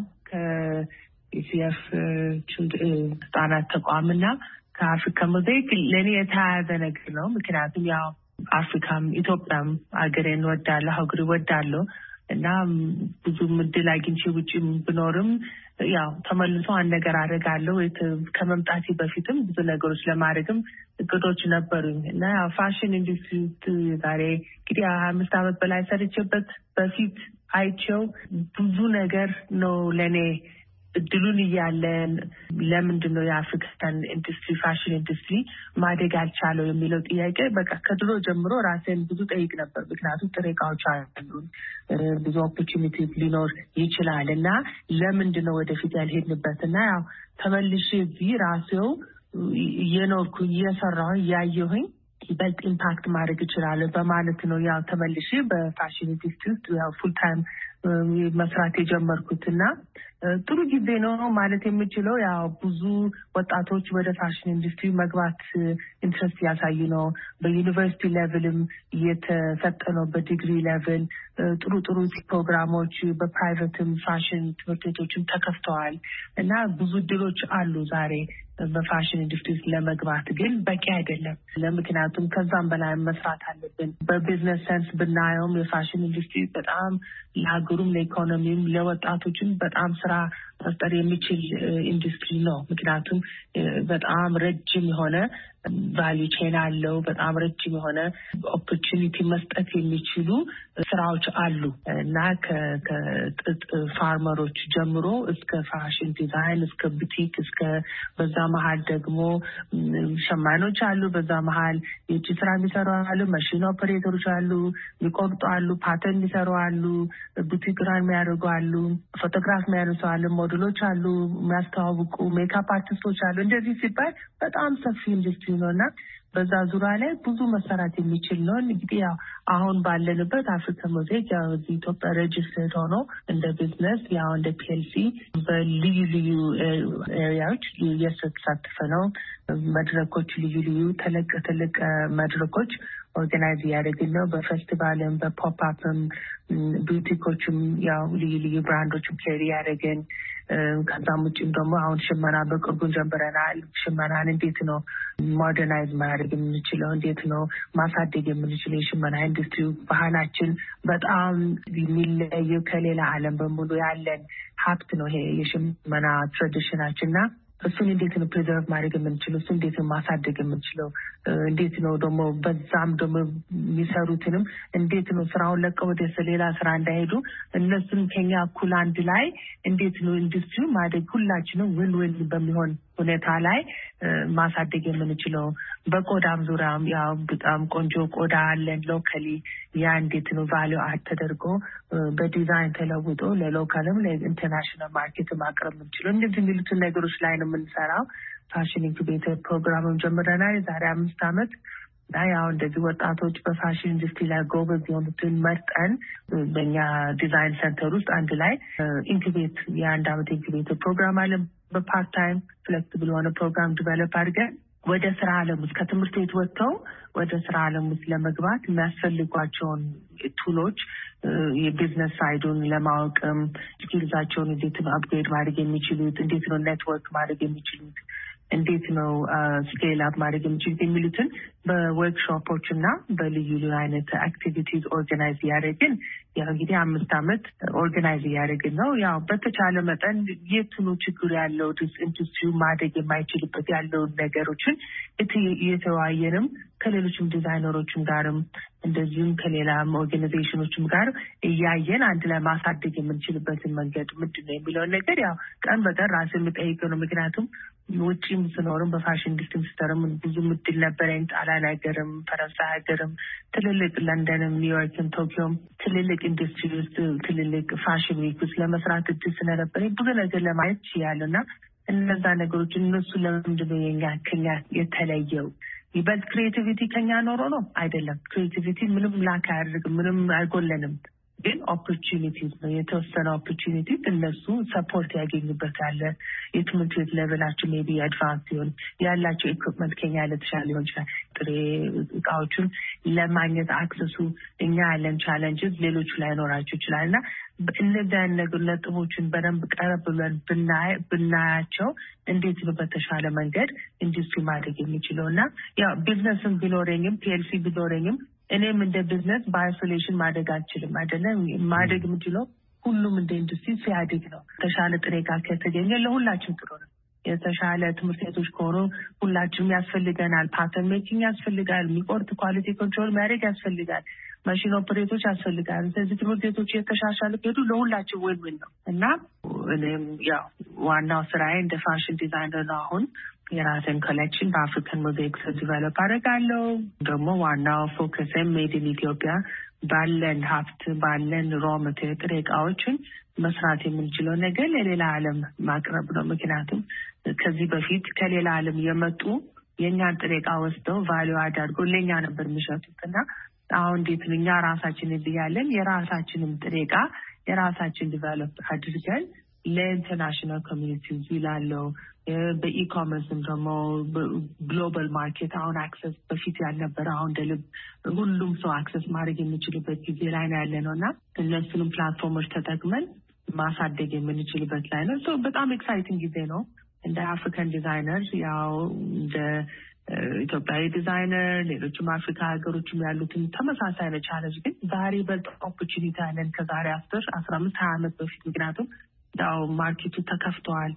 ከኢሲኤፍ ህጻናት ተቋምና ከአፍሪካ ሞዛይክ ለኔ የተያያዘ ነገር ነው። ምክንያቱም ያው አፍሪካም ኢትዮጵያም አገሬን ወዳለሁ ሀገሬ ወዳለሁ እና ብዙ ምድል አግኝቼ ውጭም ብኖርም ያው ተመልሶ አንድ ነገር አደርጋለሁ። ከመምጣቴ በፊትም ብዙ ነገሮች ለማድረግም እቅዶች ነበሩኝ እና ፋሽን ኢንዱስትሪ ዛሬ እንግዲህ 5 ዓመት በላይ ሰርቼበት በፊት አይቼው ብዙ ነገር ነው ለኔ እድሉን እያለን ለምንድነው የአፍሪካን ኢንዱስትሪ ፋሽን ኢንዱስትሪ ማደግ አልቻለው የሚለው ጥያቄ በቃ ከድሮ ጀምሮ ራሴን ብዙ ጠይቅ ነበር። ምክንያቱም ጥሬ ዕቃዎች አሉን፣ ብዙ ኦፖርቹኒቲ ሊኖር ይችላል እና ለምንድነው ወደፊት ያልሄድንበትና ያው ተመልሼ እዚህ ራሴው እየኖርኩ እየሰራሁ ያየሁኝ ይበልጥ ኢምፓክት ማድረግ ይችላል በማለት ነው ያው ተመልሼ በፋሽን ኢንዱስትሪ ውስጥ ያው ፉል ታይም መስራት የጀመርኩትና ጥሩ ጊዜ ነው ማለት የምችለው። ያው ብዙ ወጣቶች ወደ ፋሽን ኢንዱስትሪ መግባት ኢንትረስት ያሳዩ ነው። በዩኒቨርሲቲ ሌቭልም እየተሰጠ ነው። በዲግሪ ሌቭል ጥሩ ፕሮግራሞች በፕራይቬትም ፋሽን ትምህርት ቤቶችም ተከፍተዋል እና ብዙ እድሎች አሉ ዛሬ በፋሽን ኢንዱስትሪ ለመግባት። ግን በቂ አይደለም። ለምክንያቱም ከዛም በላይ መስራት አለብን። በቢዝነስ ሴንስ ብናየውም የፋሽን ኢንዱስትሪ በጣም ለሀገሩም ለኢኮኖሚም ለወጣቶችም በጣም ስራ መፍጠር የሚችል ኢንዱስትሪ ነው። ምክንያቱም በጣም ረጅም የሆነ ቫልዩ ቼን አለው። በጣም ረጅም የሆነ ኦፖርቹኒቲ መስጠት የሚችሉ ስራዎች አሉ እና ከጥጥ ፋርመሮች ጀምሮ እስከ ፋሽን ዲዛይን እስከ ቡቲክ እስከ በዛ መሀል ደግሞ ሸማኔዎች አሉ። በዛ መሀል የእጅ ስራ የሚሰሩ አሉ፣ ማሽን ኦፐሬተሮች አሉ፣ የሚቆርጡ አሉ፣ ፓተርን የሚሰሩ አሉ፣ ቡቲክ ራን የሚያደርጉ አሉ፣ ፎቶግራፍ የሚያነሱ አሉ፣ ሞዴሎች አሉ፣ የሚያስተዋውቁ ሜካፕ አርቲስቶች አሉ። እንደዚህ ሲባል በጣም ሰፊ ኢንዱስትሪ ነውና በዛ ዙሪያ ላይ ብዙ መሰራት የሚችል ነው። እንግዲህ ያው አሁን ባለንበት አፍሪካ ሞዛይክ ያው ኢትዮጵያ ሬጅስተር ሆኖ እንደ ቢዝነስ ያው እንደ ፒኤልሲ በልዩ ኤሪያዎች እየተሳተፈ ነው። መድረኮች ልዩ ተለቅ መድረኮች ኦርጋናይዝ ያደረግን ነው። በፌስቲቫልም በፖፕ አፕም ቡቲኮችም ያው ልዩ ብራንዶችም ኬሪ ያደረግን ከዛም ውጭም ደግሞ አሁን ሽመና በቅርቡ ጀምረናል። ሽመናን እንዴት ነው ሞደርናይዝ ማድረግ የምንችለው? እንዴት ነው ማሳደግ የምንችለው? የሽመና ኢንዱስትሪ ባህላችን በጣም የሚለየው ከሌላ ዓለም በሙሉ ያለን ሀብት ነው ይሄ የሽመና ትራዲሽናችንና እሱን እንዴት ነው ፕሪዘርቭ ማድረግ የምንችለው? እሱ እንዴት ነው ማሳደግ የምንችለው? እንዴት ነው ደግሞ በዛም ደግሞ የሚሰሩትንም እንዴት ነው ስራውን ለቀው ወደ ሌላ ስራ እንዳይሄዱ እነሱን ከኛ እኩል አንድ ላይ እንዴት ነው ኢንዱስትሪው ማደግ ሁላችንም ዊን በሚሆን ሁኔታ ላይ ማሳደግ የምንችለው? በቆዳም ዙሪያም ያው በጣም ቆንጆ ቆዳ አለን ሎካሊ። ያ እንዴት ነው ቫልዩ አድ ተደርጎ በዲዛይን ተለውጦ ለሎካልም ለኢንተርናሽናል ማርኬት ማቅረብ የምንችለው? እንደዚህ የሚሉትን ነገሮች ላይ ነው የምንሰራው። ፋሽን ኢንኩቤተር ፕሮግራምም ጀምረናል ዛሬ 5 ዓመት። ያው እንደዚህ ወጣቶች በፋሽን ኢንዱስትሪ ላይ ጎበዝ የሆኑትን መርጠን በእኛ ዲዛይን ሴንተር ውስጥ አንድ ላይ ኢንኩቤት የ1 ዓመት ኢንኩቤተር ፕሮግራም አለ። በፓርት ታይም ፍሌክሲብል የሆነ ፕሮግራም ዲቨሎፕ አድርገን ወደ ስራ ዓለም ውስጥ ከትምህርት ቤት ወጥተው ወደ ስራ ዓለም ውስጥ ለመግባት የሚያስፈልጓቸውን ቱሎች የቢዝነስ ሳይዱን ለማወቅም ስኪልዛቸውን እንዴት ነው አፕግሬድ ማድረግ የሚችሉት፣ እንዴት ነው ኔትወርክ ማድረግ የሚችሉት፣ እንዴት ነው ስኬል አፕ ማድረግ የሚችሉት የሚሉትን በወርክሾፖች እና በልዩ ልዩ አይነት አክቲቪቲዝ ኦርጋናይዝ ያደረግን ያው እንግዲህ 5 ዓመት ኦርጋናይዝ ያደረግን ነው። ያው በተቻለ መጠን የቱኑ ችግር ያለው ኢንዱስትሪው ማደግ የማይችልበት ያለውን ነገሮችን እየተወያየንም ከሌሎችም ዲዛይነሮችም ጋርም እንደዚሁም ከሌላም ኦርጋናይዜሽኖችም ጋር እያየን አንድ ላይ ማሳደግ የምንችልበትን መንገድ ምንድን ነው የሚለውን ነገር ያው ቀን በቀን ራስን የምጠይቀው ነው። ምክንያቱም ውጪም ስኖርም በፋሽን ኢንዱስትሪ ስተርም ብዙ ምድል ነበረኝ። ጣሊያን ሀገርም፣ ፈረንሳይ ሀገርም፣ ትልልቅ ለንደንም፣ ኒውዮርክም፣ ቶኪዮም ትልልቅ ኢንዱስትሪ ውስጥ ትልልቅ ፋሽን ዊክ ውስጥ ለመስራት እድል ስለነበረኝ ብዙ ነገር ለማየት ችያለሁና እነዛ ነገሮች እነሱ ለምንድን ነው የኛ ከኛ የተለየው? ይበልጥ ክሬቲቪቲ ከኛ ኖሮ ነው አይደለም። ክሬቲቪቲ ምንም ላክ አያደርግም፣ ምንም አይጎለንም። ግን ኦፖርቹኒቲ ነው የተወሰነ ኦፖርቹኒቲ እነሱ ሰፖርት ያገኙበታል። የትምህርት ቤት ሌቨላቸው ሜቢ አድቫንስ ሲሆን ያላቸው ኢኩፕመንት ከኛ ለተሻለ ሊሆን ይችላል። ጥሬ እቃዎቹን ለማግኘት አክሰሱ እኛ ያለን ቻሌንጅስ ሌሎቹ ላይኖራቸው ይችላል እና እነዚህ ነገር ነጥቦችን በደንብ ቀረብ ብለን ብናያቸው እንዴት ነው በተሻለ መንገድ ኢንዱስትሪ ማድረግ የሚችለው እና ያው ቢዝነስም ቢኖረኝም ፒኤልሲ ቢኖረኝም እኔም እንደ ቢዝነስ በአይሶሌሽን ማደግ አልችልም አይደለም። ማደግ የምችለው ሁሉም እንደ ኢንዱስትሪ ሲያድግ ነው። የተሻለ ጥሬ ዕቃ ከተገኘ ለሁላችን ጥሩ ነው። የተሻለ ትምህርት ቤቶች ከሆኑ ሁላችንም ያስፈልገናል። ፓተርን ሜኪንግ ያስፈልጋል። የሚቆርጥ ኳሊቲ ኮንትሮል ማድረግ ያስፈልጋል። ማሽን ኦፕሬቶች ያስፈልጋል። ስለዚህ ትምህርት ቤቶች የተሻሻለ ሄዱ ለሁላችን ዊን ነው እና እኔም ያው ዋናው ስራዬ እንደ ፋሽን ዲዛይነር ነው። አሁን የራሴን ኮሌክሽን በአፍሪካን ሞዛይክ ዲቨሎፕ አደርጋለሁ። ደግሞ ዋናው ፎከስም ሜድ ኢን ኢትዮጵያ ባለን ሀብት ባለን ሮ ማቴሪያል ጥሬ ዕቃዎችን መስራት የምንችለው ነገር ለሌላ ዓለም ማቅረብ ነው። ምክንያቱም ከዚህ በፊት ከሌላ ዓለም የመጡ የእኛን ጥሬ ዕቃ ወስደው ቫሊዩ አድርገው ለእኛ ነበር የሚሸጡት እና አሁን እንዴት ነው እኛ ራሳችን ያለን የራሳችንን ጥሬ ዕቃ የራሳችን ዲቨሎፕ አድርገን ለኢንተርናሽናል ኮሚኒቲ ይላለው። በኢኮመርስም ደግሞ ግሎባል ማርኬት አሁን አክሰስ በፊት ያልነበረ አሁን እንደልብ ሁሉም ሰው አክሰስ ማድረግ የሚችልበት ጊዜ ላይ ነው ያለ ነው እና እነሱንም ፕላትፎርሞች ተጠቅመን ማሳደግ የምንችልበት ላይ ነው። በጣም ኤክሳይቲንግ ጊዜ ነው። እንደ አፍሪካን ዲዛይነር ያው እንደ ኢትዮጵያዊ ዲዛይነር ሌሎችም አፍሪካ ሀገሮችም ያሉትን ተመሳሳይ ነው ቻሌንጅ። ግን ዛሬ በልጥ ኦፖርቹኒቲ ያለን ከዛሬ 10 15 20 ዓመት በፊት ምክንያቱም ያው ማርኬቱ ተከፍተዋል፣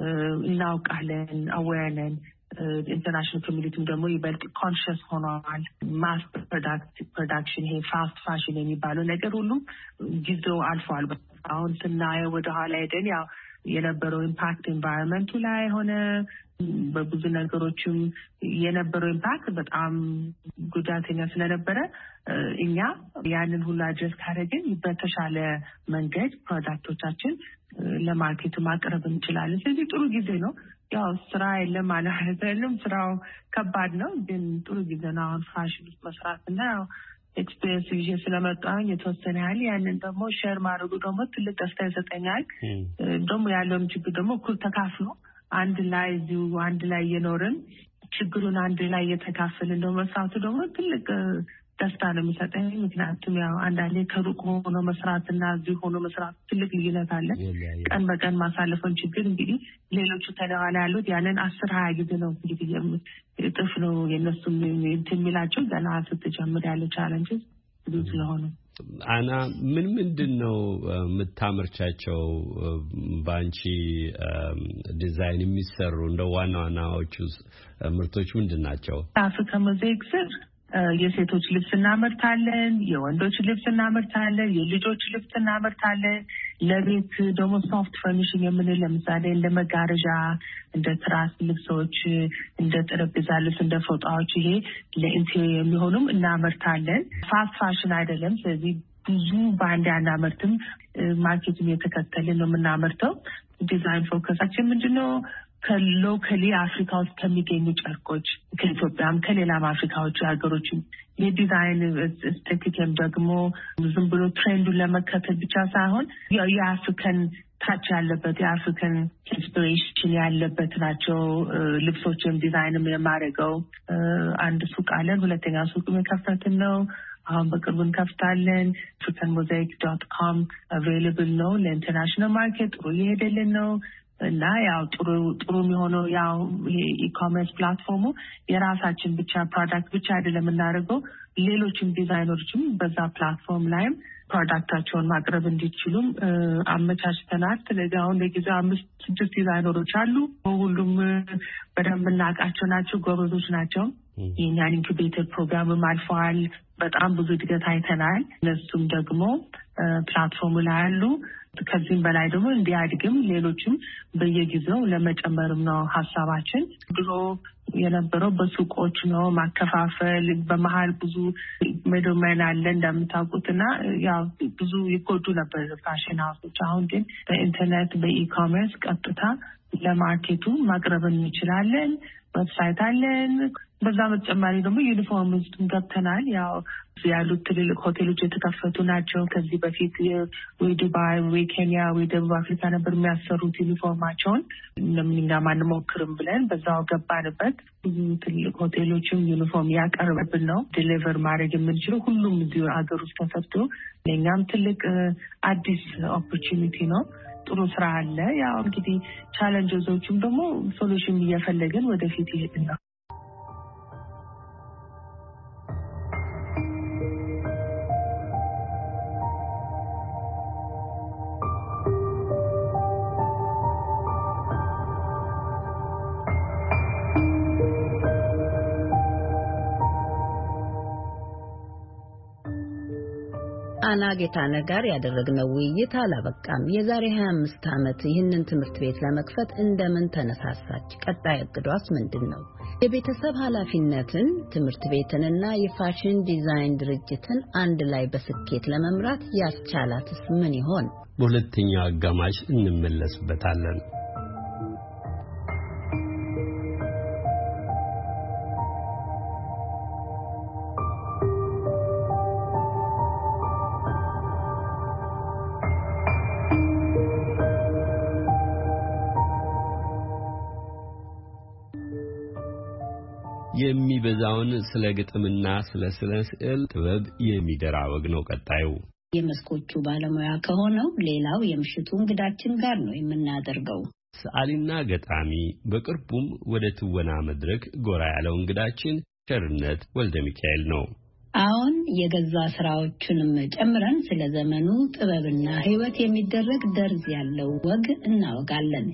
እናውቃለን፣ አዌርነን ኢንተርናሽናል ኮሚኒቲም ደግሞ ይበልጥ ኮንሽስ ሆኗል። ማስ ፕሮዳክሽን ይሄ ፋስት ፋሽን የሚባለው ነገር ሁሉ ጊዜው አልፏል። አሁን ስናየው ወደ ኋላ ሄደን ያው የነበረው ኢምፓክት ኤንቫይሮንመንቱ ላይ ሆነ በብዙ ነገሮችም የነበረው ኢምፓክት በጣም ጉዳተኛ ስለነበረ እኛ ያንን ሁሉ አድረስ ካደረግን በተሻለ መንገድ ፕሮዳክቶቻችን ለማርኬቱ ማቅረብ እንችላለን። ስለዚህ ጥሩ ጊዜ ነው። ያው ስራ የለም ማለት አይደለም፣ ስራው ከባድ ነው፣ ግን ጥሩ ጊዜ ነው አሁን ፋሽን ውስጥ መስራት እና ያው ኤክስፔሪንስ ይዤ ስለመጣሁኝ የተወሰነ ያህል ያንን ደግሞ ሼር ማድረጉ ደግሞ ትልቅ ደስታ ይሰጠኛል። ደግሞ ያለውን ችግር ደግሞ እኩል ተካፍሎ አንድ ላይ እዚሁ አንድ ላይ እየኖርን ችግሩን አንድ ላይ እየተካፈልን ደግሞ መስራቱ ደግሞ ትልቅ ደስታ ነው የሚሰጠኝ። ምክንያቱም ያው አንዳንዴ ከሩቅ ሆኖ መስራትና እዚህ ሆኖ መስራት ትልቅ ልዩነት አለ። ቀን በቀን ማሳለፈን ችግር እንግዲህ ሌሎቹ ተለዋላ ያሉት ያንን 10-20 ጊዜ ነው እንግዲህ እጥፍ ነው የነሱም እንትን የሚላቸው ገና ስትጀምር ያለ ቻሌንጅስ ብዙ ስለሆነ አና ምንድነው የምታመርቻቸው ባንቺ ዲዛይን የሚሰሩ እንደ ዋናዎቹ ምርቶች ምንድናቸው? አፍሪካ ሞዛይክ ስር የሴቶች ልብስ እናመርታለን፣ የወንዶች ልብስ እናመርታለን፣ የልጆች ልብስ እናመርታለን። ለቤት ደግሞ ሶፍት ፈርኒሽንግ የምንለው ለምሳሌ እንደ መጋረጃ፣ እንደ ትራስ ልብሶች፣ እንደ ጠረጴዛ ልብስ፣ እንደ ፎጣዎች ይሄ ለኢንቴሪየር የሚሆኑም እናመርታለን። ፋስት ፋሽን አይደለም። ስለዚህ ብዙ በአንድ አናመርትም። ማርኬቱን የተከተልን ነው የምናመርተው። ዲዛይን ፎከሳችን ምንድነው? ከሎካሊ አፍሪካ ውስጥ ከሚገኙ ጨርቆች ከኢትዮጵያም ከሌላም አፍሪካዎች ሀገሮችም የዲዛይን ኤስቴቲክም ደግሞ ዝም ብሎ ትሬንዱን ለመከተል ብቻ ሳይሆን የአፍሪካን ታች ያለበት የአፍሪካን ኢንስፒሬሽን ያለበት ናቸው። ልብሶችም ዲዛይንም የማደርገው አንድ ሱቅ አለን። ሁለተኛ ሱቅ የከፈትን ነው። አሁን በቅርቡ እንከፍታለን። africanmosaic.com available ነው ለኢንተርናሽናል ማርኬት ጥሩ እየሄደልን ነው። እና ያው ጥሩ የሚሆነው ያው ኢኮሜርስ ፕላትፎርሙ የራሳችን ብቻ ፕሮዳክት ብቻ አይደለም የምናደርገው ሌሎችም ዲዛይነሮችም በዛ ፕላትፎርም ላይም ፕሮዳክታቸውን ማቅረብ እንዲችሉም አመቻችተናል። ስለዚህ አሁን ለጊዜው 5-6 ዲዛይነሮች አሉ። ሁሉም በደንብ እናውቃቸው ናቸው፣ ጎበዞች ናቸው። የኛን ኢንኩቤተር ፕሮግራምም አልፈዋል። በጣም ብዙ እድገት አይተናል። እነሱም ደግሞ ፕላትፎርሙ ላይ አሉ። ከዚህም በላይ ደግሞ እንዲያድግም ሌሎችም በየጊዜው ለመጨመርም ነው ሀሳባችን። ድሮ የነበረው በሱቆች ነው ማከፋፈል። በመሀል ብዙ ሚድልመን አለ እንደምታውቁትና ያው ብዙ ይጎዱ ነበር ፋሽን ሀውሶች። አሁን ግን በኢንተርኔት በኢኮሜርስ ቀጥታ ለማርኬቱ ማቅረብ እንችላለን። ዌብሳይት አለን። በዛ በተጨማሪ ደግሞ ዩኒፎርም ውስጥ ገብተናል። ያው ያሉት ትልልቅ ሆቴሎች የተከፈቱ ናቸው። ከዚህ በፊት ወይ ዱባይ ወይ ኬንያ ወይ ደቡብ አፍሪካ ነበር የሚያሰሩት ዩኒፎርማቸውን። ለምን ማንሞክርም ብለን በዛው ገባንበት። ብዙ ትልልቅ ሆቴሎችም ዩኒፎርም ያቀርብብን ነው ዲሊቨር ማድረግ የምንችለው ሁሉም እዚሁ ሀገር ውስጥ ተሰርቶ ለእኛም ትልቅ አዲስ ኦፖርቹኒቲ ነው። ጥሩ ስራ አለ። ያው እንግዲህ ቻሌንጆቹም ደግሞ ሶሉሽን እየፈለግን ወደፊት ይሄድን ነው። አና ጌታነህ ጋር ያደረግነው ውይይት አላበቃም። የዛሬ 25 ዓመት ይህንን ትምህርት ቤት ለመክፈት እንደምን ተነሳሳች? ቀጣይ እቅዷስ ምንድነው? የቤተሰብ ኃላፊነትን፣ ትምህርት ቤትንና የፋሽን ዲዛይን ድርጅትን አንድ ላይ በስኬት ለመምራት ያስቻላትስ ምን ይሆን? በሁለተኛው አጋማሽ እንመለስበታለን። የሚበዛውን ስለ ግጥምና ስለ ስዕል ጥበብ የሚደራ ወግ ነው ቀጣዩ። የመስኮቹ ባለሙያ ከሆነው ሌላው የምሽቱ እንግዳችን ጋር ነው የምናደርገው። ሰዓሊና ገጣሚ በቅርቡም ወደ ትወና መድረክ ጎራ ያለው እንግዳችን ቸርነት ወልደ ሚካኤል ነው። አሁን የገዛ ስራዎቹንም ጨምረን ስለ ዘመኑ ጥበብና ሕይወት የሚደረግ ደርዝ ያለው ወግ እናወጋለን።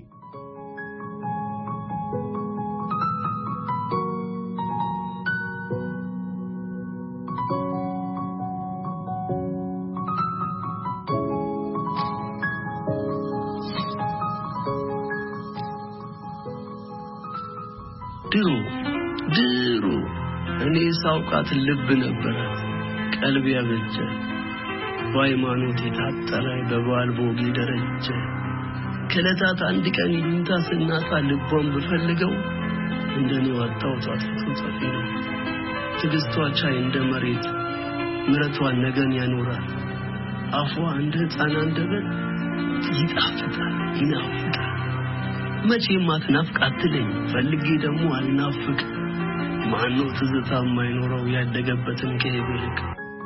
ድሮ እኔ ሳውቃት ልብ ነበራት፣ ቀልብ ያበጀ በሃይማኖት የታጠረ በባል ቦጊ ደረጀ። ከለታት አንድ ቀን ይሉንታ ስናጣ ልቧን ብፈልገው እንደኔው አጣውት አጥፍቶ ጠፊ ነው። ትግስቷ ቻይ እንደ መሬት ምረቷን ነገን ያኖራል። አፏ እንደ ሕፃን አንደበት ይጣፍጣል ይናፍቃል። መቼም አትናፍቅ አትለኝ ፈልጌ ደግሞ አልናፍቅ። ማነው ትዝታ የማይኖረው ያደገበትን ከይብልክ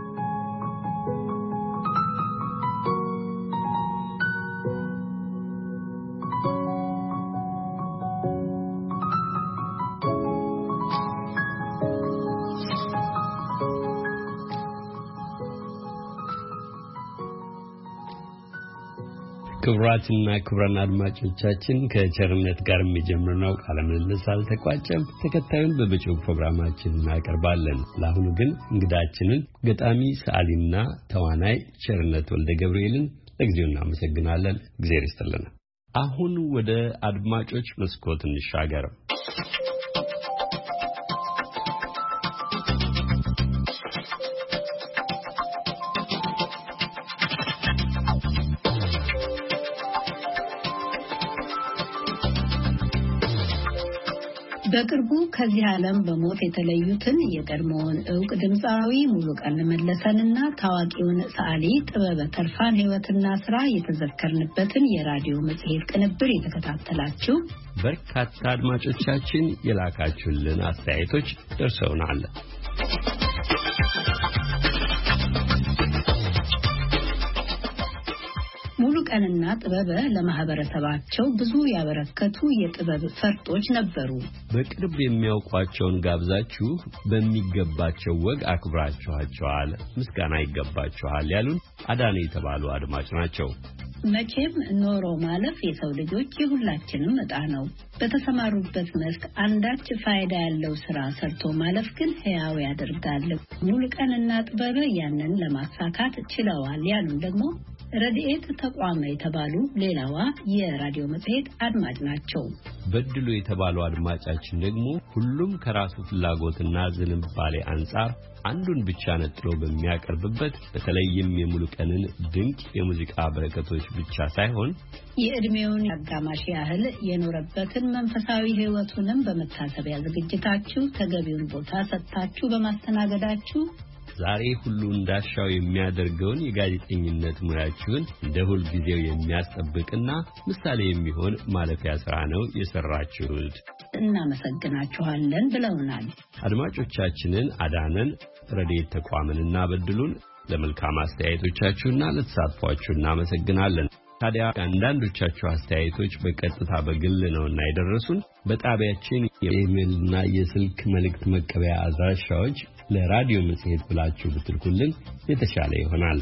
ክቡራትና ክቡራን አድማጮቻችን ከቸርነት ጋር የሚጀምረው ቃለ ምልልስ አልተቋጨም። ተከታዩን በመጪው ፕሮግራማችን እናቀርባለን። ለአሁኑ ግን እንግዳችንን ገጣሚ ሰዓሊና ተዋናይ ቸርነት ወልደ ገብርኤልን ለጊዜው እናመሰግናለን። እግዚአብሔር ይስጥልን። አሁን ወደ አድማጮች መስኮት እንሻገር። በቅርቡ ከዚህ ዓለም በሞት የተለዩትን የቀድሞውን ዕውቅ ድምፃዊ ሙሉቀን መለሰንና ታዋቂውን ሰዓሊ ጥበበ ተርፋን ሕይወትና ሥራ የተዘከርንበትን የራዲዮ መጽሔት ቅንብር የተከታተላችሁ በርካታ አድማጮቻችን የላካችሁልን አስተያየቶች ደርሰውናል። ሙሉቀንና ጥበበ ለማህበረሰባቸው ብዙ ያበረከቱ የጥበብ ፈርጦች ነበሩ። በቅርብ የሚያውቋቸውን ጋብዛችሁ በሚገባቸው ወግ አክብራችኋቸዋል፣ ምስጋና ይገባችኋል ያሉን አዳነ የተባሉ አድማጭ ናቸው። መቼም ኖሮ ማለፍ የሰው ልጆች የሁላችንም ዕጣ ነው። በተሰማሩበት መስክ አንዳች ፋይዳ ያለው ስራ ሰርቶ ማለፍ ግን ሕያው ያደርጋል። ሙሉቀንና ጥበበ ያንን ለማሳካት ችለዋል ያሉን ደግሞ ረድኤት ተቋም የተባሉ ሌላዋ የራዲዮ መጽሔት አድማጭ ናቸው። በድሉ የተባሉ አድማጫችን ደግሞ ሁሉም ከራሱ ፍላጎትና ዝንባሌ አንጻር አንዱን ብቻ ነጥሎ በሚያቀርብበት በተለይም የሙሉቀንን ድንቅ የሙዚቃ በረከቶች ብቻ ሳይሆን የዕድሜውን አጋማሽ ያህል የኖረበትን መንፈሳዊ ሕይወቱንም በመታሰቢያ ዝግጅታችሁ ተገቢውን ቦታ ሰጥታችሁ በማስተናገዳችሁ ዛሬ ሁሉ እንዳሻው የሚያደርገውን የጋዜጠኝነት ሙያችሁን እንደ ሁል ጊዜው የሚያስጠብቅና ምሳሌ የሚሆን ማለፊያ ሥራ ነው የሰራችሁት። እናመሰግናችኋለን ብለውናል። አድማጮቻችንን አዳነን፣ ረድኤት ተቋምንና በድሉን ለመልካም አስተያየቶቻችሁና ለተሳትፏችሁ እናመሰግናለን። ታዲያ አንዳንዶቻችሁ አስተያየቶች በቀጥታ በግል ነውና የደረሱን በጣቢያችን የኢሜይልና የስልክ መልእክት መቀበያ አድራሻዎች ለራዲዮ መጽሔት ብላችሁ ብትልኩልን የተሻለ ይሆናል።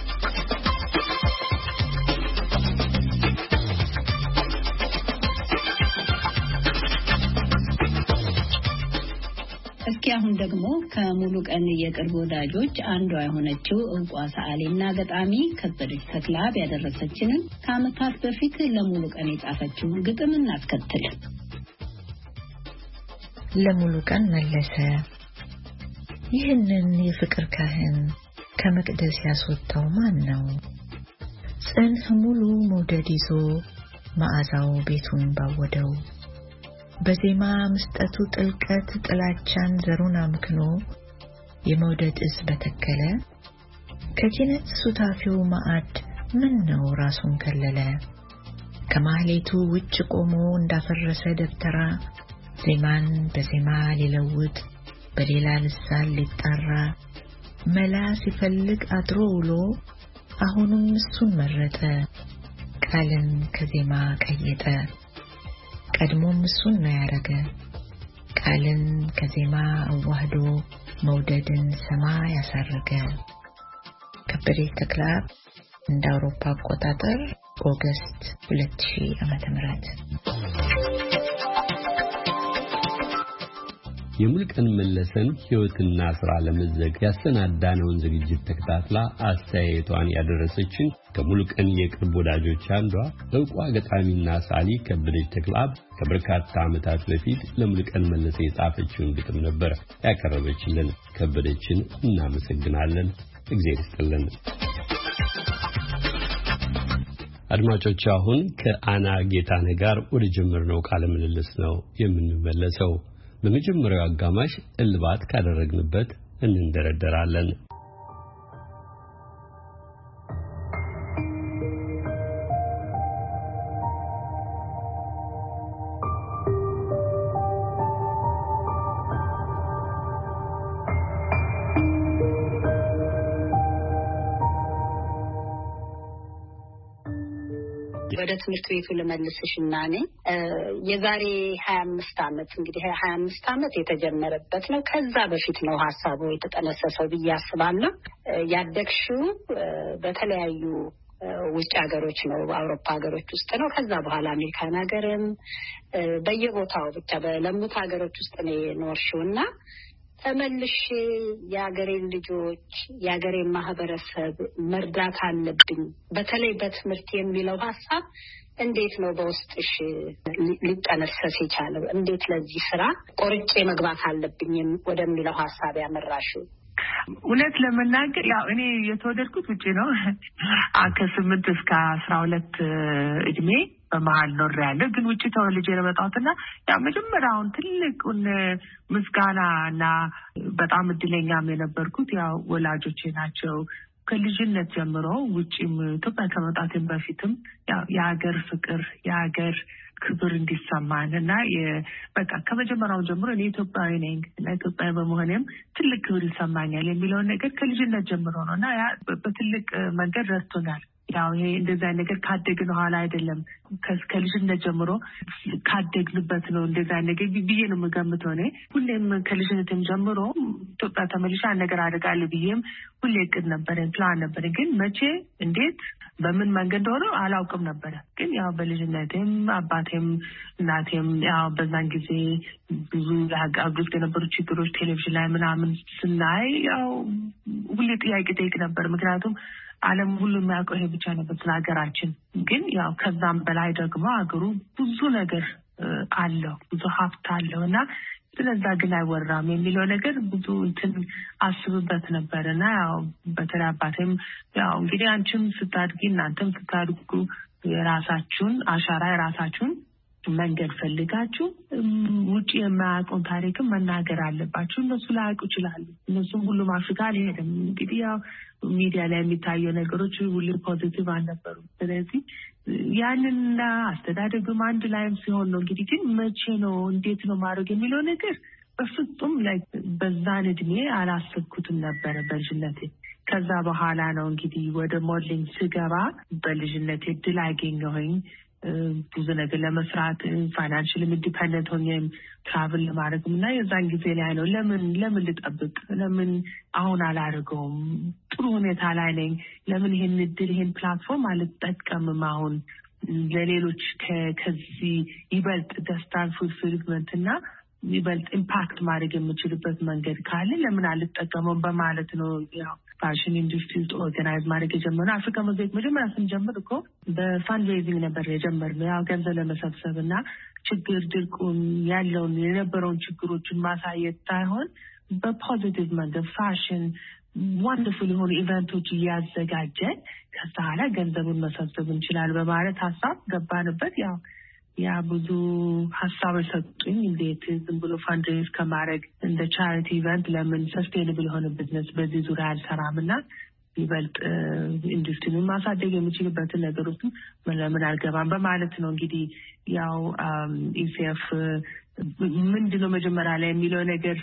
እስኪ አሁን ደግሞ ከሙሉቀን የቅርብ ወዳጆች አንዷ የሆነችው ዕውቋ ሰዓሊና ገጣሚ ከበደች ተክለአብ ያደረሰችንን ከዓመታት በፊት ለሙሉቀን የጻፈችውን ግጥም እናስከትል። ለሙሉቀን መለሰ ይህንን የፍቅር ካህን ከመቅደስ ያስወጣው ማን ነው? ጽንህ ሙሉ መውደድ ይዞ መዓዛው ቤቱን ባወደው በዜማ ምስጠቱ ጥልቀት ጥላቻን ዘሩን አምክኖ የመውደድ እዝ በተከለ ከኪነት ሱታፊው ማዕድ ምን ነው ራሱን ከለለ? ከማህሌቱ ውጭ ቆሞ እንዳፈረሰ ደብተራ ዜማን በዜማ ሊለውጥ በሌላ ልሳን ሊጣራ መላ ሲፈልግ አድሮ ውሎ አሁንም እሱን መረጠ። ቃልን ከዜማ ቀየጠ ቀድሞም እሱን ነው ያረገ። ቃልን ከዜማ አዋህዶ መውደድን ሰማይ ያሳረገ። ከበደች ተክለአብ እንደ አውሮፓ አቆጣጠር ኦገስት 2000 ዓ.ም። የሙሉቀን መለሰን ሕይወትና ሥራ ለመዘግ ያሰናዳነውን ዝግጅት ተከታትላ አስተያየቷን ያደረሰችን ከሙሉቀን የቅርብ ወዳጆች አንዷ ዕውቋ ገጣሚና ሰዓሊ ከበደች ተክለአብ ከበርካታ ዓመታት በፊት ለሙሉቀን መለሰ የጻፈችውን ግጥም ነበር ያቀረበችልን። ከበደችን እናመሰግናለን። እግዚአብሔር ይስጥልን። አድማጮች አሁን ከአና ጌታነህ ጋር ወደ ጀመርነው ቃለ ምልልስ ነው የምንመለሰው። በመጀመሪያው አጋማሽ እልባት ካደረግንበት እንንደረደራለን። ወደ ትምህርት ቤቱ ልመልስሽና እኔ የዛሬ 25 ዓመት እንግዲህ 25 ዓመት የተጀመረበት ነው። ከዛ በፊት ነው ሀሳቡ የተጠነሰሰው ብዬ አስባለሁ። ያደግሽው በተለያዩ ውጭ ሀገሮች ነው፣ በአውሮፓ ሀገሮች ውስጥ ነው። ከዛ በኋላ አሜሪካን ሀገርም በየቦታው ብቻ በለሙት ሀገሮች ውስጥ ነው የኖርሽውና ተመልሽ የሀገሬን ልጆች የሀገሬን ማህበረሰብ መርዳት አለብኝ በተለይ በትምህርት የሚለው ሀሳብ እንዴት ነው በውስጥሽ ሊጠነሰስ የቻለው? እንዴት ለዚህ ስራ ቆርጬ መግባት አለብኝ ወደሚለው ሀሳብ ያመራሽው? እውነት ለመናገር ያው እኔ የተወለድኩት ውጪ ነው። ከ8 እስከ 12 እድሜ በመሀል ኖር ያለ ግን ውጪ ተወልጄ የመጣሁትና ያው መጀመሪያውን ትልቁን ምስጋናና በጣም እድለኛም የነበርኩት ያው ወላጆቼ ናቸው። ከልጅነት ጀምሮ ውጪም ኢትዮጵያ ከመጣቴም በፊትም ያው የሀገር ፍቅር የሀገር ክብር እንዲሰማን እና በቃ ከመጀመሪያው ጀምሮ እኔ ኢትዮጵያዊ ነኝ እና ኢትዮጵያዊ በመሆኔም ትልቅ ክብር ይሰማኛል የሚለውን ነገር ከልጅነት ጀምሮ ነውና ያ በትልቅ መንገድ ረድቶኛል። ያው ይሄ እንደዛ ነገር ካደግን ኋላ አይደለም ከልጅነት ጀምሮ ካደግንበት ነው እንደዛ ነገር ብዬ ነው የምገምተው። እኔ ሁሌም ከልጅነትም ጀምሮ ኢትዮጵያ ተመልሼ ነገር አደርጋለሁ ብዬም ሁሌ እቅድ ነበር፣ ፕላን ነበር። ግን መቼ እንዴት በምን መንገድ እንደሆነ አላውቅም ነበር። ግን ያው በልጅነቴም አባቴም እናቴም ያው በዛን ጊዜ ብዙ አግዝ የነበሩ ችግሮች ቴሌቪዥን ላይ ምናምን ስናይ ያው ሁሌ ጥያቄ ጠይቅ ነበር። ምክንያቱም ዓለም ሁሉ የሚያውቀው ይሄ ብቻ ነበር ስለ ሀገራችን። ግን ያው ከዛም በላይ ደግሞ ሀገሩ ብዙ ነገር አለው፣ ብዙ ሀብት አለው እና ስለዛ ግን አይወራም የሚለው ነገር ብዙ እንትን አስብበት ነበርና ያው በተለይ አባቴም ያው እንግዲህ አንቺም ስታድጊ እናንተም ስታድጉ የራሳችሁን አሻራ የራሳችሁን መንገድ ፈልጋችሁ ውጪ የማያውቀውን ታሪክም መናገር አለባችሁ። እነሱ ላያውቁ ይችላሉ። እነሱም ሁሉም አፍሪካ አልሄድም። እንግዲህ ያው ሚዲያ ላይ የሚታየው ነገሮች ሁሉ ፖዚቲቭ አልነበሩም። ስለዚህ ያንንና አስተዳደግም አንድ ላይም ሲሆን ነው እንግዲህ ግን መቼ ነው እንዴት ነው ማድረግ የሚለው ነገር በፍጹም ላይ በዛን እድሜ አላሰብኩትም ነበረ በልጅነቴ። ከዛ በኋላ ነው እንግዲህ ወደ ሞዴሊንግ ስገባ በልጅነቴ እድል አገኘሁኝ ብዙ ነገር ለመስራት ፋይናንሻሊ ኢንዲፔንደንት ሆኜም ትራቭል ለማድረግም እና የዛን ጊዜ ላይ ነው ለምን ልጠብቅ ለምን አሁን አላደርገውም ጥሩ ሁኔታ ላይ ነኝ ለምን ይሄን እድል ይሄን ፕላትፎርም አልጠቀምም አሁን ለሌሎች ከዚህ ይበልጥ ደስታን ፉልፊልመንት እና ይበልጥ ኢምፓክት ማድረግ የምችልበት መንገድ ካለ ለምን አልጠቀመውም በማለት ነው ያው ፋሽን ኢንዱስትሪ ኦርጋናይዝ ማድረግ የጀመረው። አፍሪካ ሞዛይክ መጀመሪያ ስንጀምር እኮ በፋንድሬዚንግ ነበር የጀመርነው ያው ገንዘብ ለመሰብሰብ እና ችግር ድርቁን ያለውን የነበረውን ችግሮችን ማሳየት ሳይሆን በፖዚቲቭ መንገድ ፋሽን ዋንደርፉል የሆኑ ኢቨንቶች እያዘጋጀን ከዛ በኋላ ገንዘቡን መሰብሰብ እንችላለን በማለት ሀሳብ ገባንበት። ያው ያ ብዙ ሀሳቦች ሰጡኝ። እንዴት ዝም ብሎ ፈንድሬዝ ከማድረግ እንደ ቻሪቲ ኢቨንት ለምን ሰስቴይነብል የሆነ ቢዝነስ በዚህ ዙሪያ አልሰራምና ይበልጥ ኢንዱስትሪውን ማሳደግ የሚችልበትን ነገሮች ለምን አልገባም በማለት ነው እንግዲህ ያው ኢሲኤፍ ምንድነው መጀመሪያ ላይ የሚለው ነገር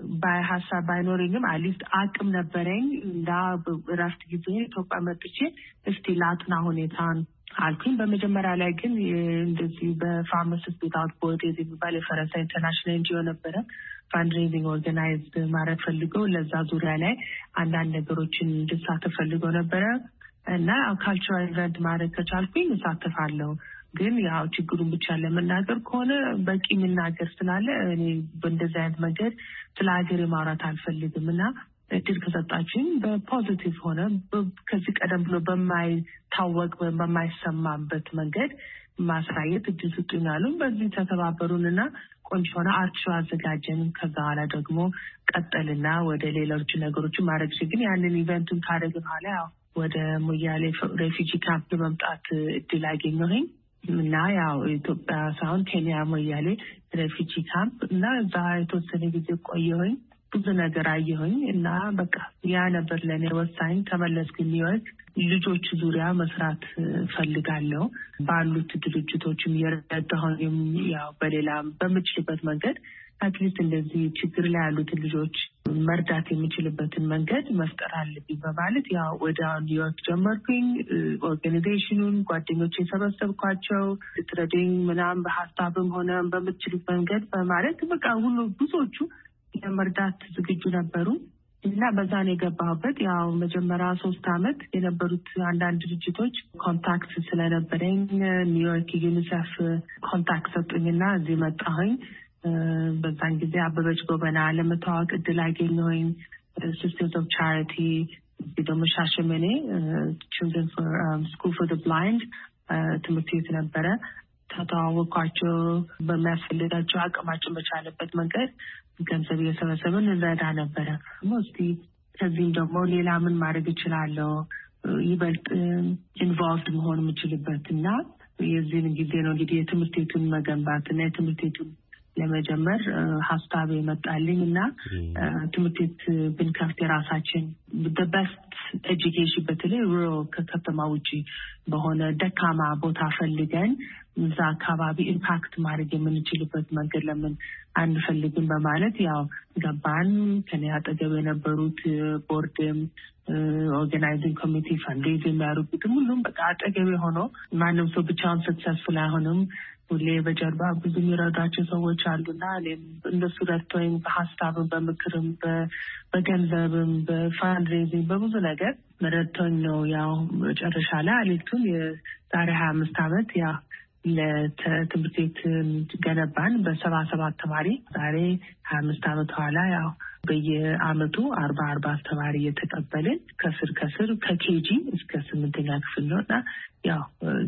ሀሳብ ባይኖረኝም አትሊስት አቅም ነበረኝ እና እረፍት ጊዜ ኢትዮጵያ መጥቼ እስቲ ላጥና ሁኔታን አልኩኝ። በመጀመሪያ ላይ ግን እንደዚህ በፋርማሲስት ዊዛውት ቦርደርስ የሚባል የፈረንሳይ ኢንተርናሽናል ኤንጂኦ ነበረ ፋንድሬዚንግ ኦርጋናይዝ ማድረግ ፈልገው ለዛ ዙሪያ ላይ አንዳንድ ነገሮችን እንድሳተፍ ፈልገው ነበረ እና ካልቸራል ኢቨንት ማድረግ ከቻልኩኝ እሳተፋለሁ። ግን ያው ችግሩን ብቻ ለመናገር ከሆነ በቂ መናገር ስላለ እኔ በእንደዚህ አይነት መንገድ ስለ ሀገሬ ማውራት አልፈልግም እና እድል ከሰጣችኝ በፖዚቲቭ ሆነ ከዚህ ቀደም ብሎ በማይታወቅ ወይም በማይሰማበት መንገድ ማሳየት እድል ስጡኛሉ። በዚህ ተተባበሩንና ቆንጆ ሆነ አርት ሾው አዘጋጀን። ከዛ በኋላ ደግሞ ቀጠልና ወደ ሌሎች ነገሮችን ማድረግ ግን ያንን ኢቨንቱን ካደረግ በኋላ ያው ወደ ሞያሌ ሬፊጂ ካምፕ መምጣት እድል አገኘሁኝ እና ያው ኢትዮጵያ ሳይሆን ኬንያ ሞያሌ ሬፊጂ ካምፕ እና እዛ የተወሰነ ጊዜ ቆየሁኝ። ብዙ ነገር አየሁኝ እና በቃ ያ ነበር ለኔ ወሳኝ። ተመለስኩኝ ኒውዮርክ። ልጆች ዙሪያ መስራት ፈልጋለሁ። ባሉት ድርጅቶችም የረዳሁኝ ያው በሌላ በምችልበት መንገድ አትሊስት እንደዚህ ችግር ላይ ያሉትን ልጆች መርዳት የሚችልበትን መንገድ መፍጠር አለብኝ በማለት ያው ወደ ኒውዮርክ ጀመርኩኝ። ኦርጋናይዜሽኑን ጓደኞቼ ሰበሰብኳቸው ትሬዲንግ ምናምን በሀሳብም ሆነ በምችሉት መንገድ በማለት በቃ ሁሉ ብዙዎቹ ለመርዳት ዝግጁ ነበሩ እና በዛ ነው የገባሁበት። ያው መጀመሪያ 3 አመት የነበሩት አንዳንድ ድርጅቶች ኮንታክት ስለነበረኝ ኒውዮርክ ዩኒሴፍ ኮንታክት ሰጡኝና እዚህ መጣሁኝ። በዛን ጊዜ አበበች ጎበና ለመተዋወቅ እድል አገኘሁኝ። ሲስተርስ ኦፍ ቻሪቲ ደግሞ ሻሸመኔ ችልድረን ስኩል ፎር ዘ ብላይንድ ትምህርት ቤት ነበረ። ተተዋወቅኳቸው። በሚያስፈልጋቸው አቅማችን በቻለበት መንገድ ገንዘብ እየሰበሰብን እንረዳ ነበረ። እስቲ ከዚህም ደግሞ ሌላ ምን ማድረግ እችላለሁ ይበልጥ ኢንቮልቭድ መሆን የምችልበት እና የዚህን ጊዜ ነው እንግዲህ የትምህርት ቤቱን መገንባት እና የትምህርት ቤቱን ለመጀመር ሀሳብ ይመጣልኝ እና ትምህርት ቤት ብንከፍት የራሳችን the best education በተለይ ከከተማ ውጪ በሆነ ደካማ ቦታ ፈልገን እዛ አካባቢ ኢምፓክት ማድረግ የምንችልበት መንገድ ለምን አንፈልግም በማለት ያው ገባን። ከኔ አጠገብ የነበሩት ቦርድም ኦርጋናይዚንግ ኮሚቴ ፈንድሬዝ የሚያደርጉትም ሁሉም በቃ አጠገብ ሆነው ማንም ሰው ብቻውን ሰክሰስፉል አይሆንም። ሁሌ በጀርባ ብዙ የሚረዳቸው ሰዎች አሉና እኔም እነሱ ረድተውኝ በሀሳብም በምክርም በገንዘብም በፋንድሬዚንግ በብዙ ነገር ረድተውኝ ነው ያው መጨረሻ ላይ አሌክቱን የዛሬ 25 አመት ያ ለትምህርት ቤት ገነባን በ77 ተማሪ ዛሬ 25 አመት ኋላ ያው በየአመቱ 40 አስተማሪ እየተቀበልን ከስር ከኬጂ እስከ 8ኛ ክፍል ነውና ያው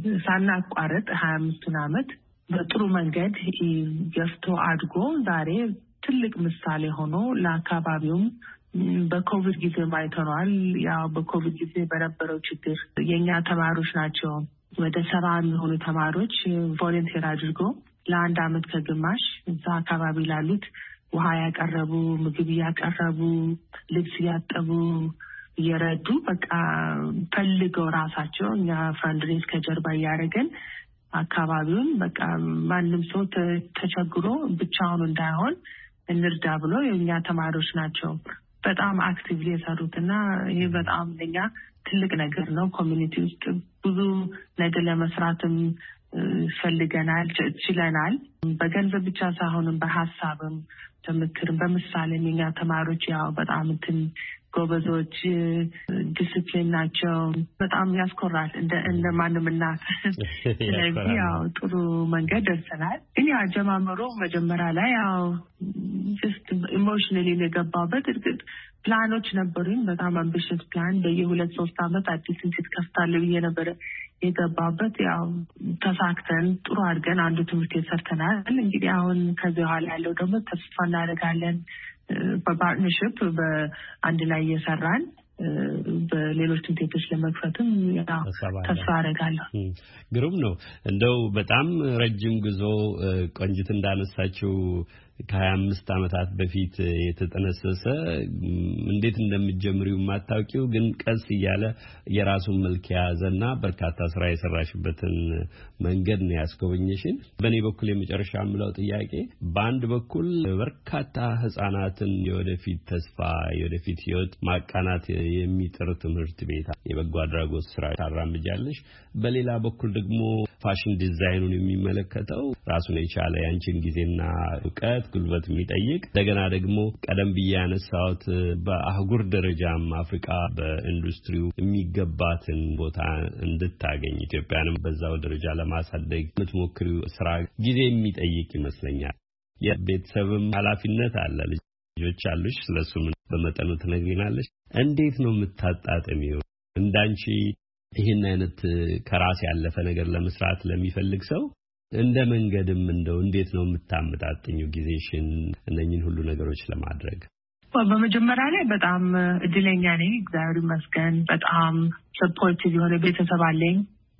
ሳናቋረጥ 25ቱን አመት በጥሩ መንገድ ገፍቶ አድጎ ዛሬ ትልቅ ምሳሌ ሆኖ ለአካባቢውም በኮቪድ ጊዜ ማይተናል። ያው በኮቪድ ጊዜ በነበረው ችግር የኛ ተማሪዎች ናቸው ወደ 70 የሚሆኑ ተማሪዎች ቮለንቲር አድርጎ ለአንድ አመት ከግማሽ እዛ አካባቢ ላሉት ውሃ ያቀረቡ፣ ምግብ ያቀረቡ፣ ልብስ ያጠቡ እየረዱ በቃ ፈልገው ራሳቸው እኛ ፈንድሬዝ ከጀርባ ያደረገን አካባቢውን በቃ ማንም ሰው ተቸግሮ ብቻውን እንዳይሆን እንርዳ ብሎ የኛ ተማሪዎች ናቸው በጣም አክቲቭሊ የሰሩትና ይሄ በጣም ለኛ ትልቅ ነገር ነው። ኮሚኒቲ ውስጥ ብዙ ነገር ለመስራትም ፈልገናል ችለናል። በገንዘብ ብቻ ሳይሆን በሐሳብም በምክርም በምሳሌም የኛ ተማሪዎች ያው በጣም ጎበዞች ዲሲፕሊን ናቸው። በጣም ያስኮራል እንደ ማንም እናት። ስለዚህ ያው ጥሩ መንገድ ደርሰናል። ግን ያው ጀማመሩ መጀመሪያ ላይ ያው just emotionally የገባበት እርግጥ ፕላኖች ነበሩኝ። በጣም አምቢሽስ ፕላን በየ2-3 አመት አዲስ ኢንስቲትዩት ከፍታለሁ ብዬ ነበር የገባበት። ያው ተሳክተን ጥሩ አድርገን አንዱ ትምህርት ቤት ሰርተናል። እንግዲህ አሁን ከዚህ በኋላ ያለው ደግሞ ተስፋ እናደርጋለን በፓርትነርሺፕ በአንድ ላይ እየሰራን በሌሎች ትምህርቶች ለመክፈትም ተስፋ አደርጋለሁ። ግሩም ነው። እንደው በጣም ረጅም ጉዞ ቆንጅት እንዳነሳችው ከ25 አመታት በፊት የተጠነሰሰ እንዴት እንደምትጀምሪው ማታውቂው ግን ቀስ እያለ የራሱን መልክ ያዘና በርካታ ስራ የሰራሽበትን መንገድ ነው ያስጎበኘሽን። በእኔ በኩል የመጨረሻ የምለው ጥያቄ በአንድ በኩል በርካታ ህፃናትን የወደፊት ተስፋ የወደፊት ህይወት ማቃናት የሚጥር ትምህርት ቤት የበጎ አድራጎት ስራ ታራምጃለሽ፣ በሌላ በኩል ደግሞ ፋሽን ዲዛይኑን የሚመለከተው ራሱን የቻለ ያንቺን ጊዜና ዕውቀት ጉልበት የሚጠይቅ እንደገና ደግሞ ቀደም ብዬ ያነሳሁት በአህጉር ደረጃም አፍሪካ በኢንዱስትሪው የሚገባትን ቦታ እንድታገኝ ኢትዮጵያንም በዛው ደረጃ ለማሳደግ የምትሞክሪው ስራ ጊዜ የሚጠይቅ ይመስለኛል። የቤተሰብም ኃላፊነት አለ። ልጆች አሉሽ፣ ስለሱም በመጠኑ ትነግሪናለሽ። እንዴት ነው የምታጣጥሚው? እንዳንቺ ይህን አይነት ከራስ ያለፈ ነገር ለመስራት ለሚፈልግ ሰው እንደ መንገድም እንደው እንዴት ነው የምታመጣጥኙ ጊዜሽን እነኚህን ሁሉ ነገሮች ለማድረግ? በመጀመሪያ ላይ በጣም እድለኛ ነኝ፣ እግዚአብሔር ይመስገን። በጣም ሰፖርቲቭ የሆነ ቤተሰብ አለኝ።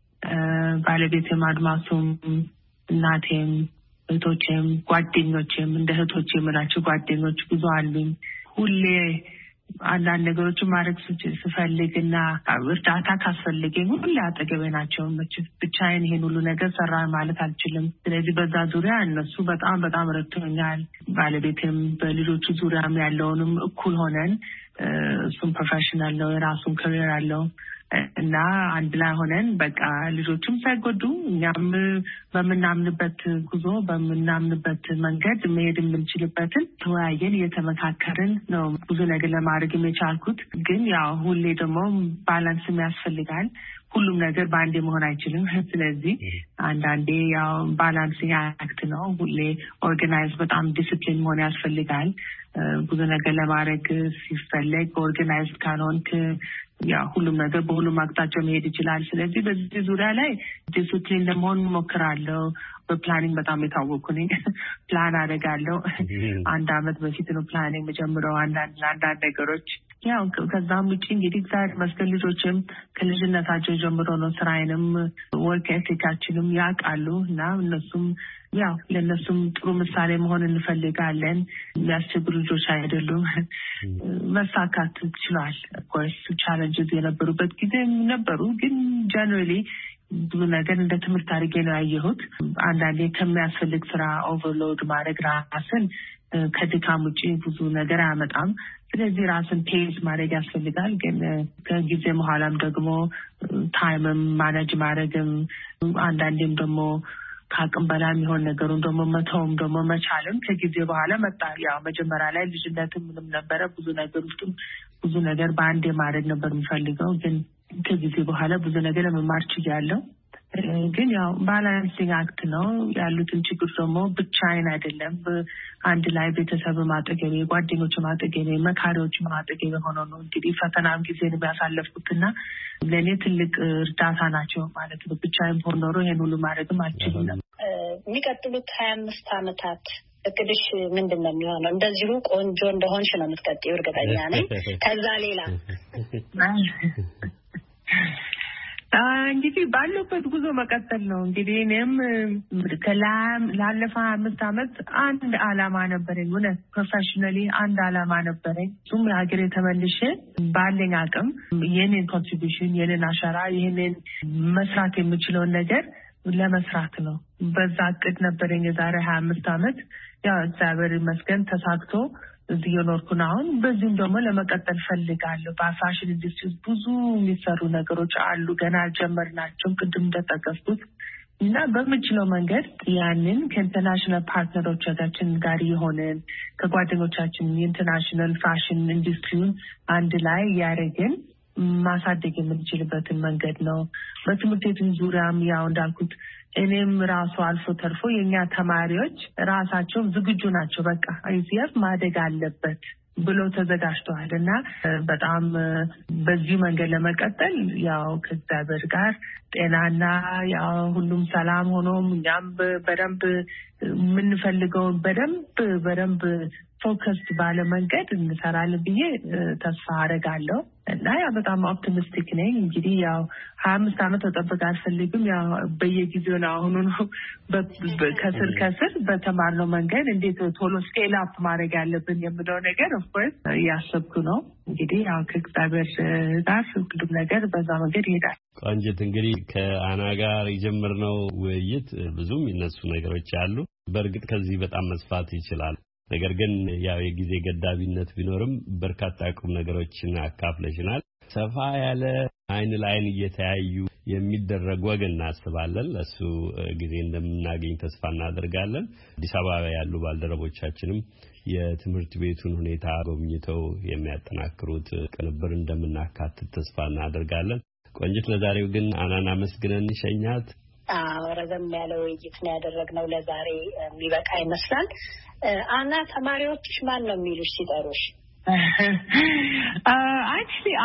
ባለቤቴም አድማሱም፣ እናቴም፣ እህቶቼም፣ ጓደኞቼም እንደ እህቶቼ የምላቸው ጓደኞች ብዙ አሉኝ። ሁሌ አንዳንድ ነገሮችን ማድረግ ስፈልግና እርዳታ ካስፈልገኝ ሁሉ አጠገቤ ናቸው። ብቻዬን ይሄን ሁሉ ነገር ሰራ ማለት አልችልም። ስለዚህ በዛ ዙሪያ እነሱ በጣም ረድተውኛል። ባለቤቴም በልጆቹ ዙሪያም ያለውንም እኩል ሆነን እሱም ፕሮፌሽናል ነው፣ የራሱን ካሪየር አለው እና አንድ ላይ ሆነን በቃ ልጆቹም ሳይጎዱ እኛም በመናምንበት ጉዞ በመናምንበት መንገድ መሄድ የምንችልበትን ተወያየን እየተመካከርን ነው ብዙ ነገር ለማድረግ የቻልኩት። ግን ያው ሁሌ ደግሞ ባላንስ ያስፈልጋል። ሁሉም ነገር በአንዴ መሆን አይችልም። ስለዚህ አንዳንዴ ያው ባላንሲንግ አክት ነው። ሁሌ ኦርጋናይዝ በጣም ዲሲፕሊን መሆን ያስፈልጋል። ብዙ ነገር ለማድረግ ሲፈለግ ኦርጋናይዝ ካልሆንክ ያው ሁሉም ነገር በሁሉም አቅጣጫ መሄድ ይችላል። ስለዚህ በዚህ ዙሪያ ላይ ዲሲፕሊን ለመሆን ሞክራለሁ። በፕላኒንግ በጣም የታወቅኩ ነኝ። ፕላን አደርጋለሁ። አንድ አመት በፊት ነው ፕላኒንግ መጀመሪያው አንዳንድ ነገሮች ያው ከዛም ውጪ እንግዲህ እግዚአብሔር ይመስገን ልጆችም ከልጅነታቸው ጀምሮ ነው ስራዬንም ወርክ ኤቲካችንም ያውቃሉ እና እነሱም ያው ለነሱም ጥሩ ምሳሌ መሆን እንፈልጋለን። የሚያስቸግሩ ልጆች አይደሉም። መሳካት ይችላል። ኮርስ ቻሌንጅስ የነበሩበት ጊዜ ነበሩ፣ ግን ጀነራሊ ብዙ ነገር እንደ ትምህርት አድርጌ ነው ያየሁት። አንዳንዴ ከሚያስፈልግ ስራ ኦቨርሎድ ማድረግ ራስን ከድካም ውጪ ብዙ ነገር አያመጣም። ስለዚህ ራስን ፔስ ማድረግ ያስፈልጋል። ግን ከጊዜ በኋላም ደግሞ ታይምም ማኔጅ ማድረግም አንዳንዴም ደግሞ ከአቅም በላይ የሚሆን ነገሩን ደግሞ መተውም ደግሞ መቻልም ከጊዜ በኋላ መጣ። ያው መጀመሪያ ላይ ልጅነትም ምንም ነበረ ብዙ ነገር በአንዴ ማድረግ ነበር የምፈልገው። ግን ከጊዜ በኋላ ብዙ ነገር ለመማር ችያለሁ። ግን ያው ባላንሲንግ አክት ነው። ያሉትን ችግር ደግሞ ብቻዬን አይደለም፣ አንድ ላይ ቤተሰብ ማጠገቤ፣ ጓደኞች ማጠገቤ፣ መካሪዎች ማጠገቤ ሆነው ነው እንግዲህ ፈተናም ጊዜ ነው ያሳለፍኩትና ለእኔ ትልቅ እርዳታ ናቸው ማለት ነው። ብቻዬን ሆኖ ኖሮ ይሄን ሁሉ ማድረግም አልችልም ነበር። የሚቀጥሉት 25 ዓመታት እቅድሽ ምንድን ነው የሚሆነው? እንደዚሁ ቆንጆ እንደሆንሽ ነው የምትቀጥይው እርግጠኛ ነኝ። ከዛ ሌላ እንግዲህ ባለበት ጉዞ መቀጠል ነው። እንግዲህ እኔም ላለፈ 5 ዓመት አንድ አላማ ነበረኝ። እውነት ፕሮፌሽናሊ አንድ አላማ ነበረኝ። እሱም ሀገሬ ተመልሼ ባለኝ አቅም የኔን ኮንትሪቢዩሽን የኔን አሻራ ይሄንን መስራት የምችለውን ነገር ለመስራት ነው። በዛ እቅድ ነበረኝ የዛሬ 25 ዓመት። ያው እግዚአብሔር ይመስገን ተሳክቶ እዚህ የኖርኩ ነው። አሁን በዚህም ደግሞ ለመቀጠል ፈልጋለሁ። በፋሽን ኢንዱስትሪ ብዙ የሚሰሩ ነገሮች አሉ፣ ገና አልጀመርናቸውም ቅድም እንደጠቀስኩት እና በምችለው መንገድ ያንን ከኢንተርናሽናል ፓርትነሮቻችን ጋር የሆነን ከጓደኞቻችን የኢንተርናሽናል ፋሽን ኢንዱስትሪውን አንድ ላይ ያደረግን ማሳደግ የምንችልበትን መንገድ ነው። በትምህርት ቤትም ዙሪያም ያው እንዳልኩት እኔም ራሱ አልፎ ተርፎ የኛ ተማሪዎች ራሳቸው ዝግጁ ናቸው። በቃ አይሲኤፍ ማደግ አለበት ብሎ ተዘጋጅተዋል እና በጣም በዚህ መንገድ ለመቀጠል ያው ከእግዚአብሔር ጋር ጤናና ያው ሁሉም ሰላም ሆኖም እኛም በደንብ የምንፈልገውን በደንብ ፎከስድ ባለ መንገድ እንሰራለን ብዬ ተስፋ አደርጋለሁ እና ያው በጣም ኦፕቲሚስቲክ ነኝ። እንግዲህ ያው 25 ዓመት ተጠብቅ አልፈልግም። ያው በየጊዜው ነው አሁን ነው ከስር በተማርነው መንገድ እንዴት ቶሎ ስኬል አፕ ማድረግ ያለብን የምለው ነገር ኦፍኮርስ እያሰብኩ ነው። እንግዲህ ያው ከእግዚአብሔር ጋር ሁሉም ነገር በዛ መንገድ ይሄዳል። ቆንጅት፣ እንግዲህ ከአና ጋር የጀመርነው ውይይት ብዙም የሚነሱ ነገሮች አሉ። በእርግጥ ከዚህ በጣም መስፋት ይችላል። ነገር ግን ያው የጊዜ ገዳቢነት ቢኖርም በርካታ ቁም ነገሮችን አካፍለሽናል። ሰፋ ያለ አይን ለአይን እየተያዩ የሚደረግ ወግ እናስባለን። ለሱ ጊዜ እንደምናገኝ ተስፋ እናደርጋለን። አዲስ አበባ ያሉ ባልደረቦቻችንም የትምህርት ቤቱን ሁኔታ ጎብኝተው የሚያጠናክሩት ቅንብር እንደምናካትት ተስፋ እናደርጋለን። ቆንጅት፣ ለዛሬው ግን አናን አመስግነን ሸኛት። ረዘም ያለ ውይይት ነው ያደረግነው። ለዛሬ የሚበቃ ይመስላል። አና ተማሪዎችሽ ማን ነው የሚሉሽ ሲጠሩሽ? actually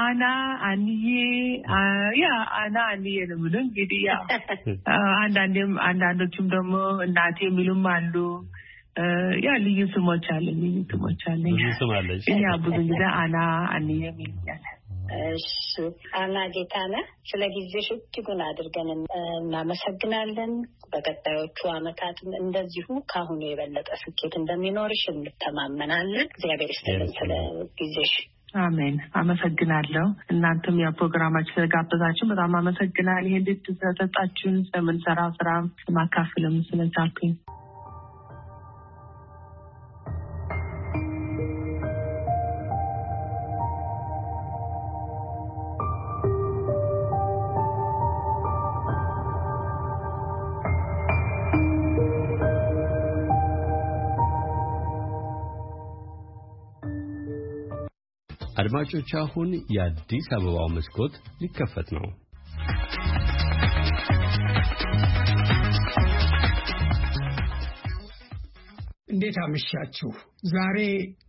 አንዬ ነው የሚሉኝ። እንግዲህ ያው አንዳንዶቹም ደግሞ እናቴ የሚሉም አሉ። ያ ልዩ ስሞች አለኝ። ብዙ ስም አለሽ? ያ ብዙ ጊዜ አንዬ የሚሉኛል። እሺ አና ጌታነህ፣ ስለ ጊዜሽ እጅጉን አድርገን እናመሰግናለን። በቀጣዮቹ ዓመታት እንደዚሁ ካሁኑ የበለጠ ስኬት እንደሚኖርሽ እንተማመናለን። እግዚአብሔር ይስጥልን ስለ ጊዜሽ። አሜን። አመሰግናለሁ። እናንተም የፕሮግራማችሁ ስለጋበዛችሁ በጣም አመሰግናለሁ። ይሄን ድል ስለሰጣችሁን ስለምንሰራው ስራ ለማካፈልም ስለቻልኩኝ አድማጮች አሁን የአዲስ አበባው መስኮት ሊከፈት ነው። እንዴት አመሻችሁ። ዛሬ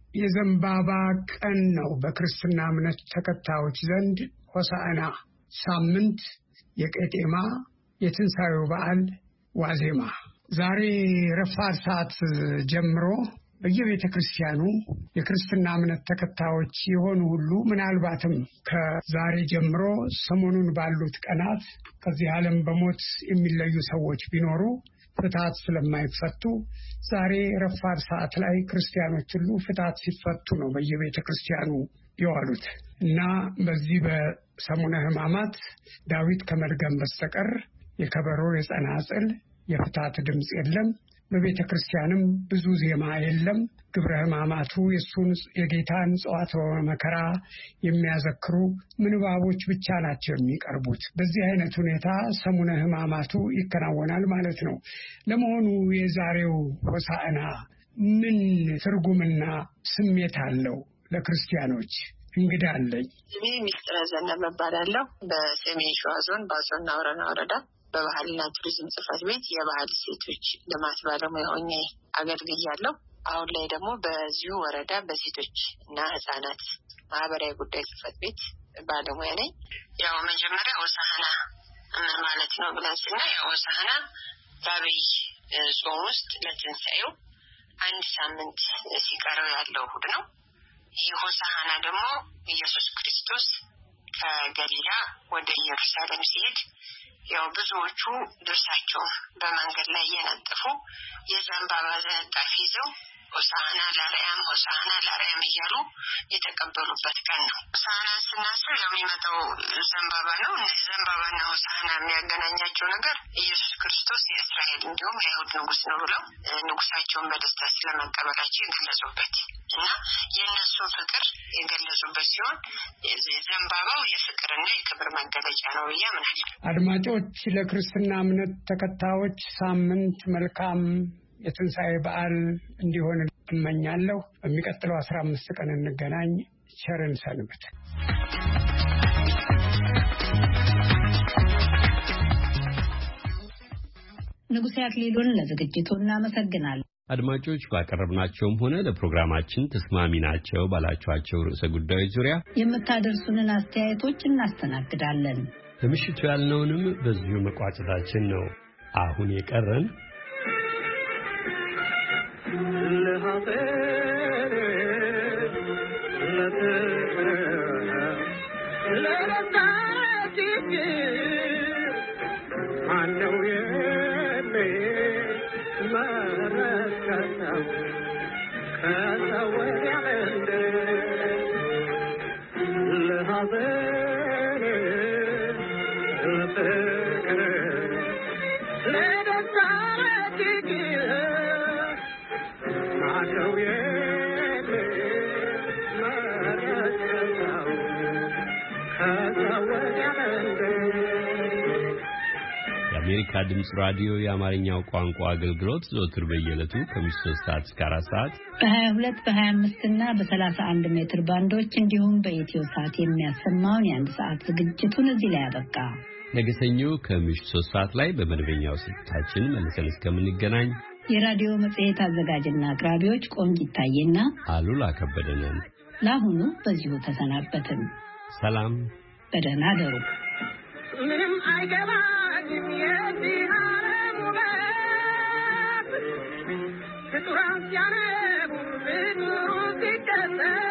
የዘንባባ ቀን ነው በክርስትና እምነት ተከታዮች ዘንድ ሆሳዕና ሳምንት የቄጤማ የትንሣኤው በዓል ዋዜማ ዛሬ ረፋድ ሰዓት ጀምሮ በየቤተ ክርስቲያኑ የክርስትና እምነት ተከታዮች የሆኑ ሁሉ ምናልባትም ከዛሬ ጀምሮ ሰሞኑን ባሉት ቀናት ከዚህ ዓለም በሞት የሚለዩ ሰዎች ቢኖሩ ፍታት ስለማይፈቱ ዛሬ ረፋድ ሰዓት ላይ ክርስቲያኖች ሁሉ ፍታት ሲፈቱ ነው በየቤተ ክርስቲያኑ የዋሉት እና በዚህ በሰሙነ ሕማማት ዳዊት ከመድገም በስተቀር የከበሮ የጸናጽል የፍታት ድምጽ የለም። በቤተ ክርስቲያንም ብዙ ዜማ የለም። ግብረ ሕማማቱ የሱን የጌታን ጽዋዕተ መከራ የሚያዘክሩ ምንባቦች ብቻ ናቸው የሚቀርቡት። በዚህ አይነት ሁኔታ ሰሙነ ሕማማቱ ይከናወናል ማለት ነው። ለመሆኑ የዛሬው ሆሳዕና ምን ትርጉምና ስሜት አለው ለክርስቲያኖች? እንግዳ አለኝ። እኔ ሚስጥረ ዘነበ እባላለሁ። በሰሜን ሸዋ ዞን በአሶና ወረዳ በባህልና ቱሪዝም ጽሕፈት ቤት የባህል ሴቶች ልማት ባለሙያ ሆኜ አገልግያለሁ። አሁን ላይ ደግሞ በዚሁ ወረዳ በሴቶች እና ሕፃናት ማህበራዊ ጉዳይ ጽሕፈት ቤት ባለሙያ ነኝ። ያው መጀመሪያ ሆሳዕና ምን ማለት ነው ብለን ስናይ ሆሳዕና በአብይ ጾም ውስጥ ለትንሣኤው አንድ ሳምንት ሲቀረው ያለው እሑድ ነው። ይህ ሆሳዕና ደግሞ ኢየሱስ ክርስቶስ ከገሊላ ወደ ኢየሩሳሌም ሲሄድ ያው ብዙዎቹ ልብሳቸውን በመንገድ ላይ እየነጠፉ የዘንባባ ዝንጣፊ ይዘው ሆሳዕና ለአርያም እያሉ የተቀበሉበት ቀን ነው። ሆሳዕና ስናስብ ያው የሚመጣው ዘንባባ ነው። ዘንባባና ሆሳዕና የሚያገናኛቸው ነገር ኢየሱስ ክርስቶስ የእስራኤል እንዲሁም የአይሁድ ንጉሥ ነው ብለው ንጉሳቸውን በደስታ ስለመቀበላቸው የገለጹበት እና የእነሱን ፍቅር የገለጹበት ሲሆን ዘንባባው የፍቅርና የክብር መገለጫ ነው ብዬ አምናለሁ። አድማጮች፣ ለክርስትና እምነት ተከታዮች ሳምንት መልካም የትንሣኤ በዓል እንዲሆን እመኛለሁ። በሚቀጥለው 15 ቀን እንገናኝ። ቸርን ሰንብት። ንጉሴ አክሊሉን ለዝግጅቱ እናመሰግናለን። አድማጮች፣ ባቀረብናቸውም ሆነ ለፕሮግራማችን ተስማሚ ናቸው ባላችኋቸው ርዕሰ ጉዳዮች ዙሪያ የምታደርሱንን አስተያየቶች እናስተናግዳለን። ለምሽቱ ያልነውንም በዚሁ መቋጨታችን ነው። አሁን የቀረን የአሜሪካ ድምፅ ራዲዮ የአማርኛው ቋንቋ አገልግሎት ዘወትር በየዕለቱ ከምሽቱ 3 ሰዓት እስከ 4 ሰዓት በ22 በ25 እና በ31 ሜትር ባንዶች እንዲሁም በኢትዮ ሰዓት የሚያሰማውን የአንድ ሰዓት ዝግጅቱን እዚህ ላይ ያበቃ። ነገ ሰኞ ከምሽቱ 3 ሰዓት ላይ በመደበኛው ስርጭታችን መልሰን እስከምንገናኝ የራዲዮ መጽሔት አዘጋጅና አቅራቢዎች ቆንጅ ይታየና አሉላ ከበደ ነን። ለአሁኑ በዚሁ ተሰናበትን። ሰላም፣ በደህና አደሩ። ምንም አይገባኝም የዚህ ዓለም ውበት ፍጡራን ሲያነቡ ፍጡሩ ሲከሰት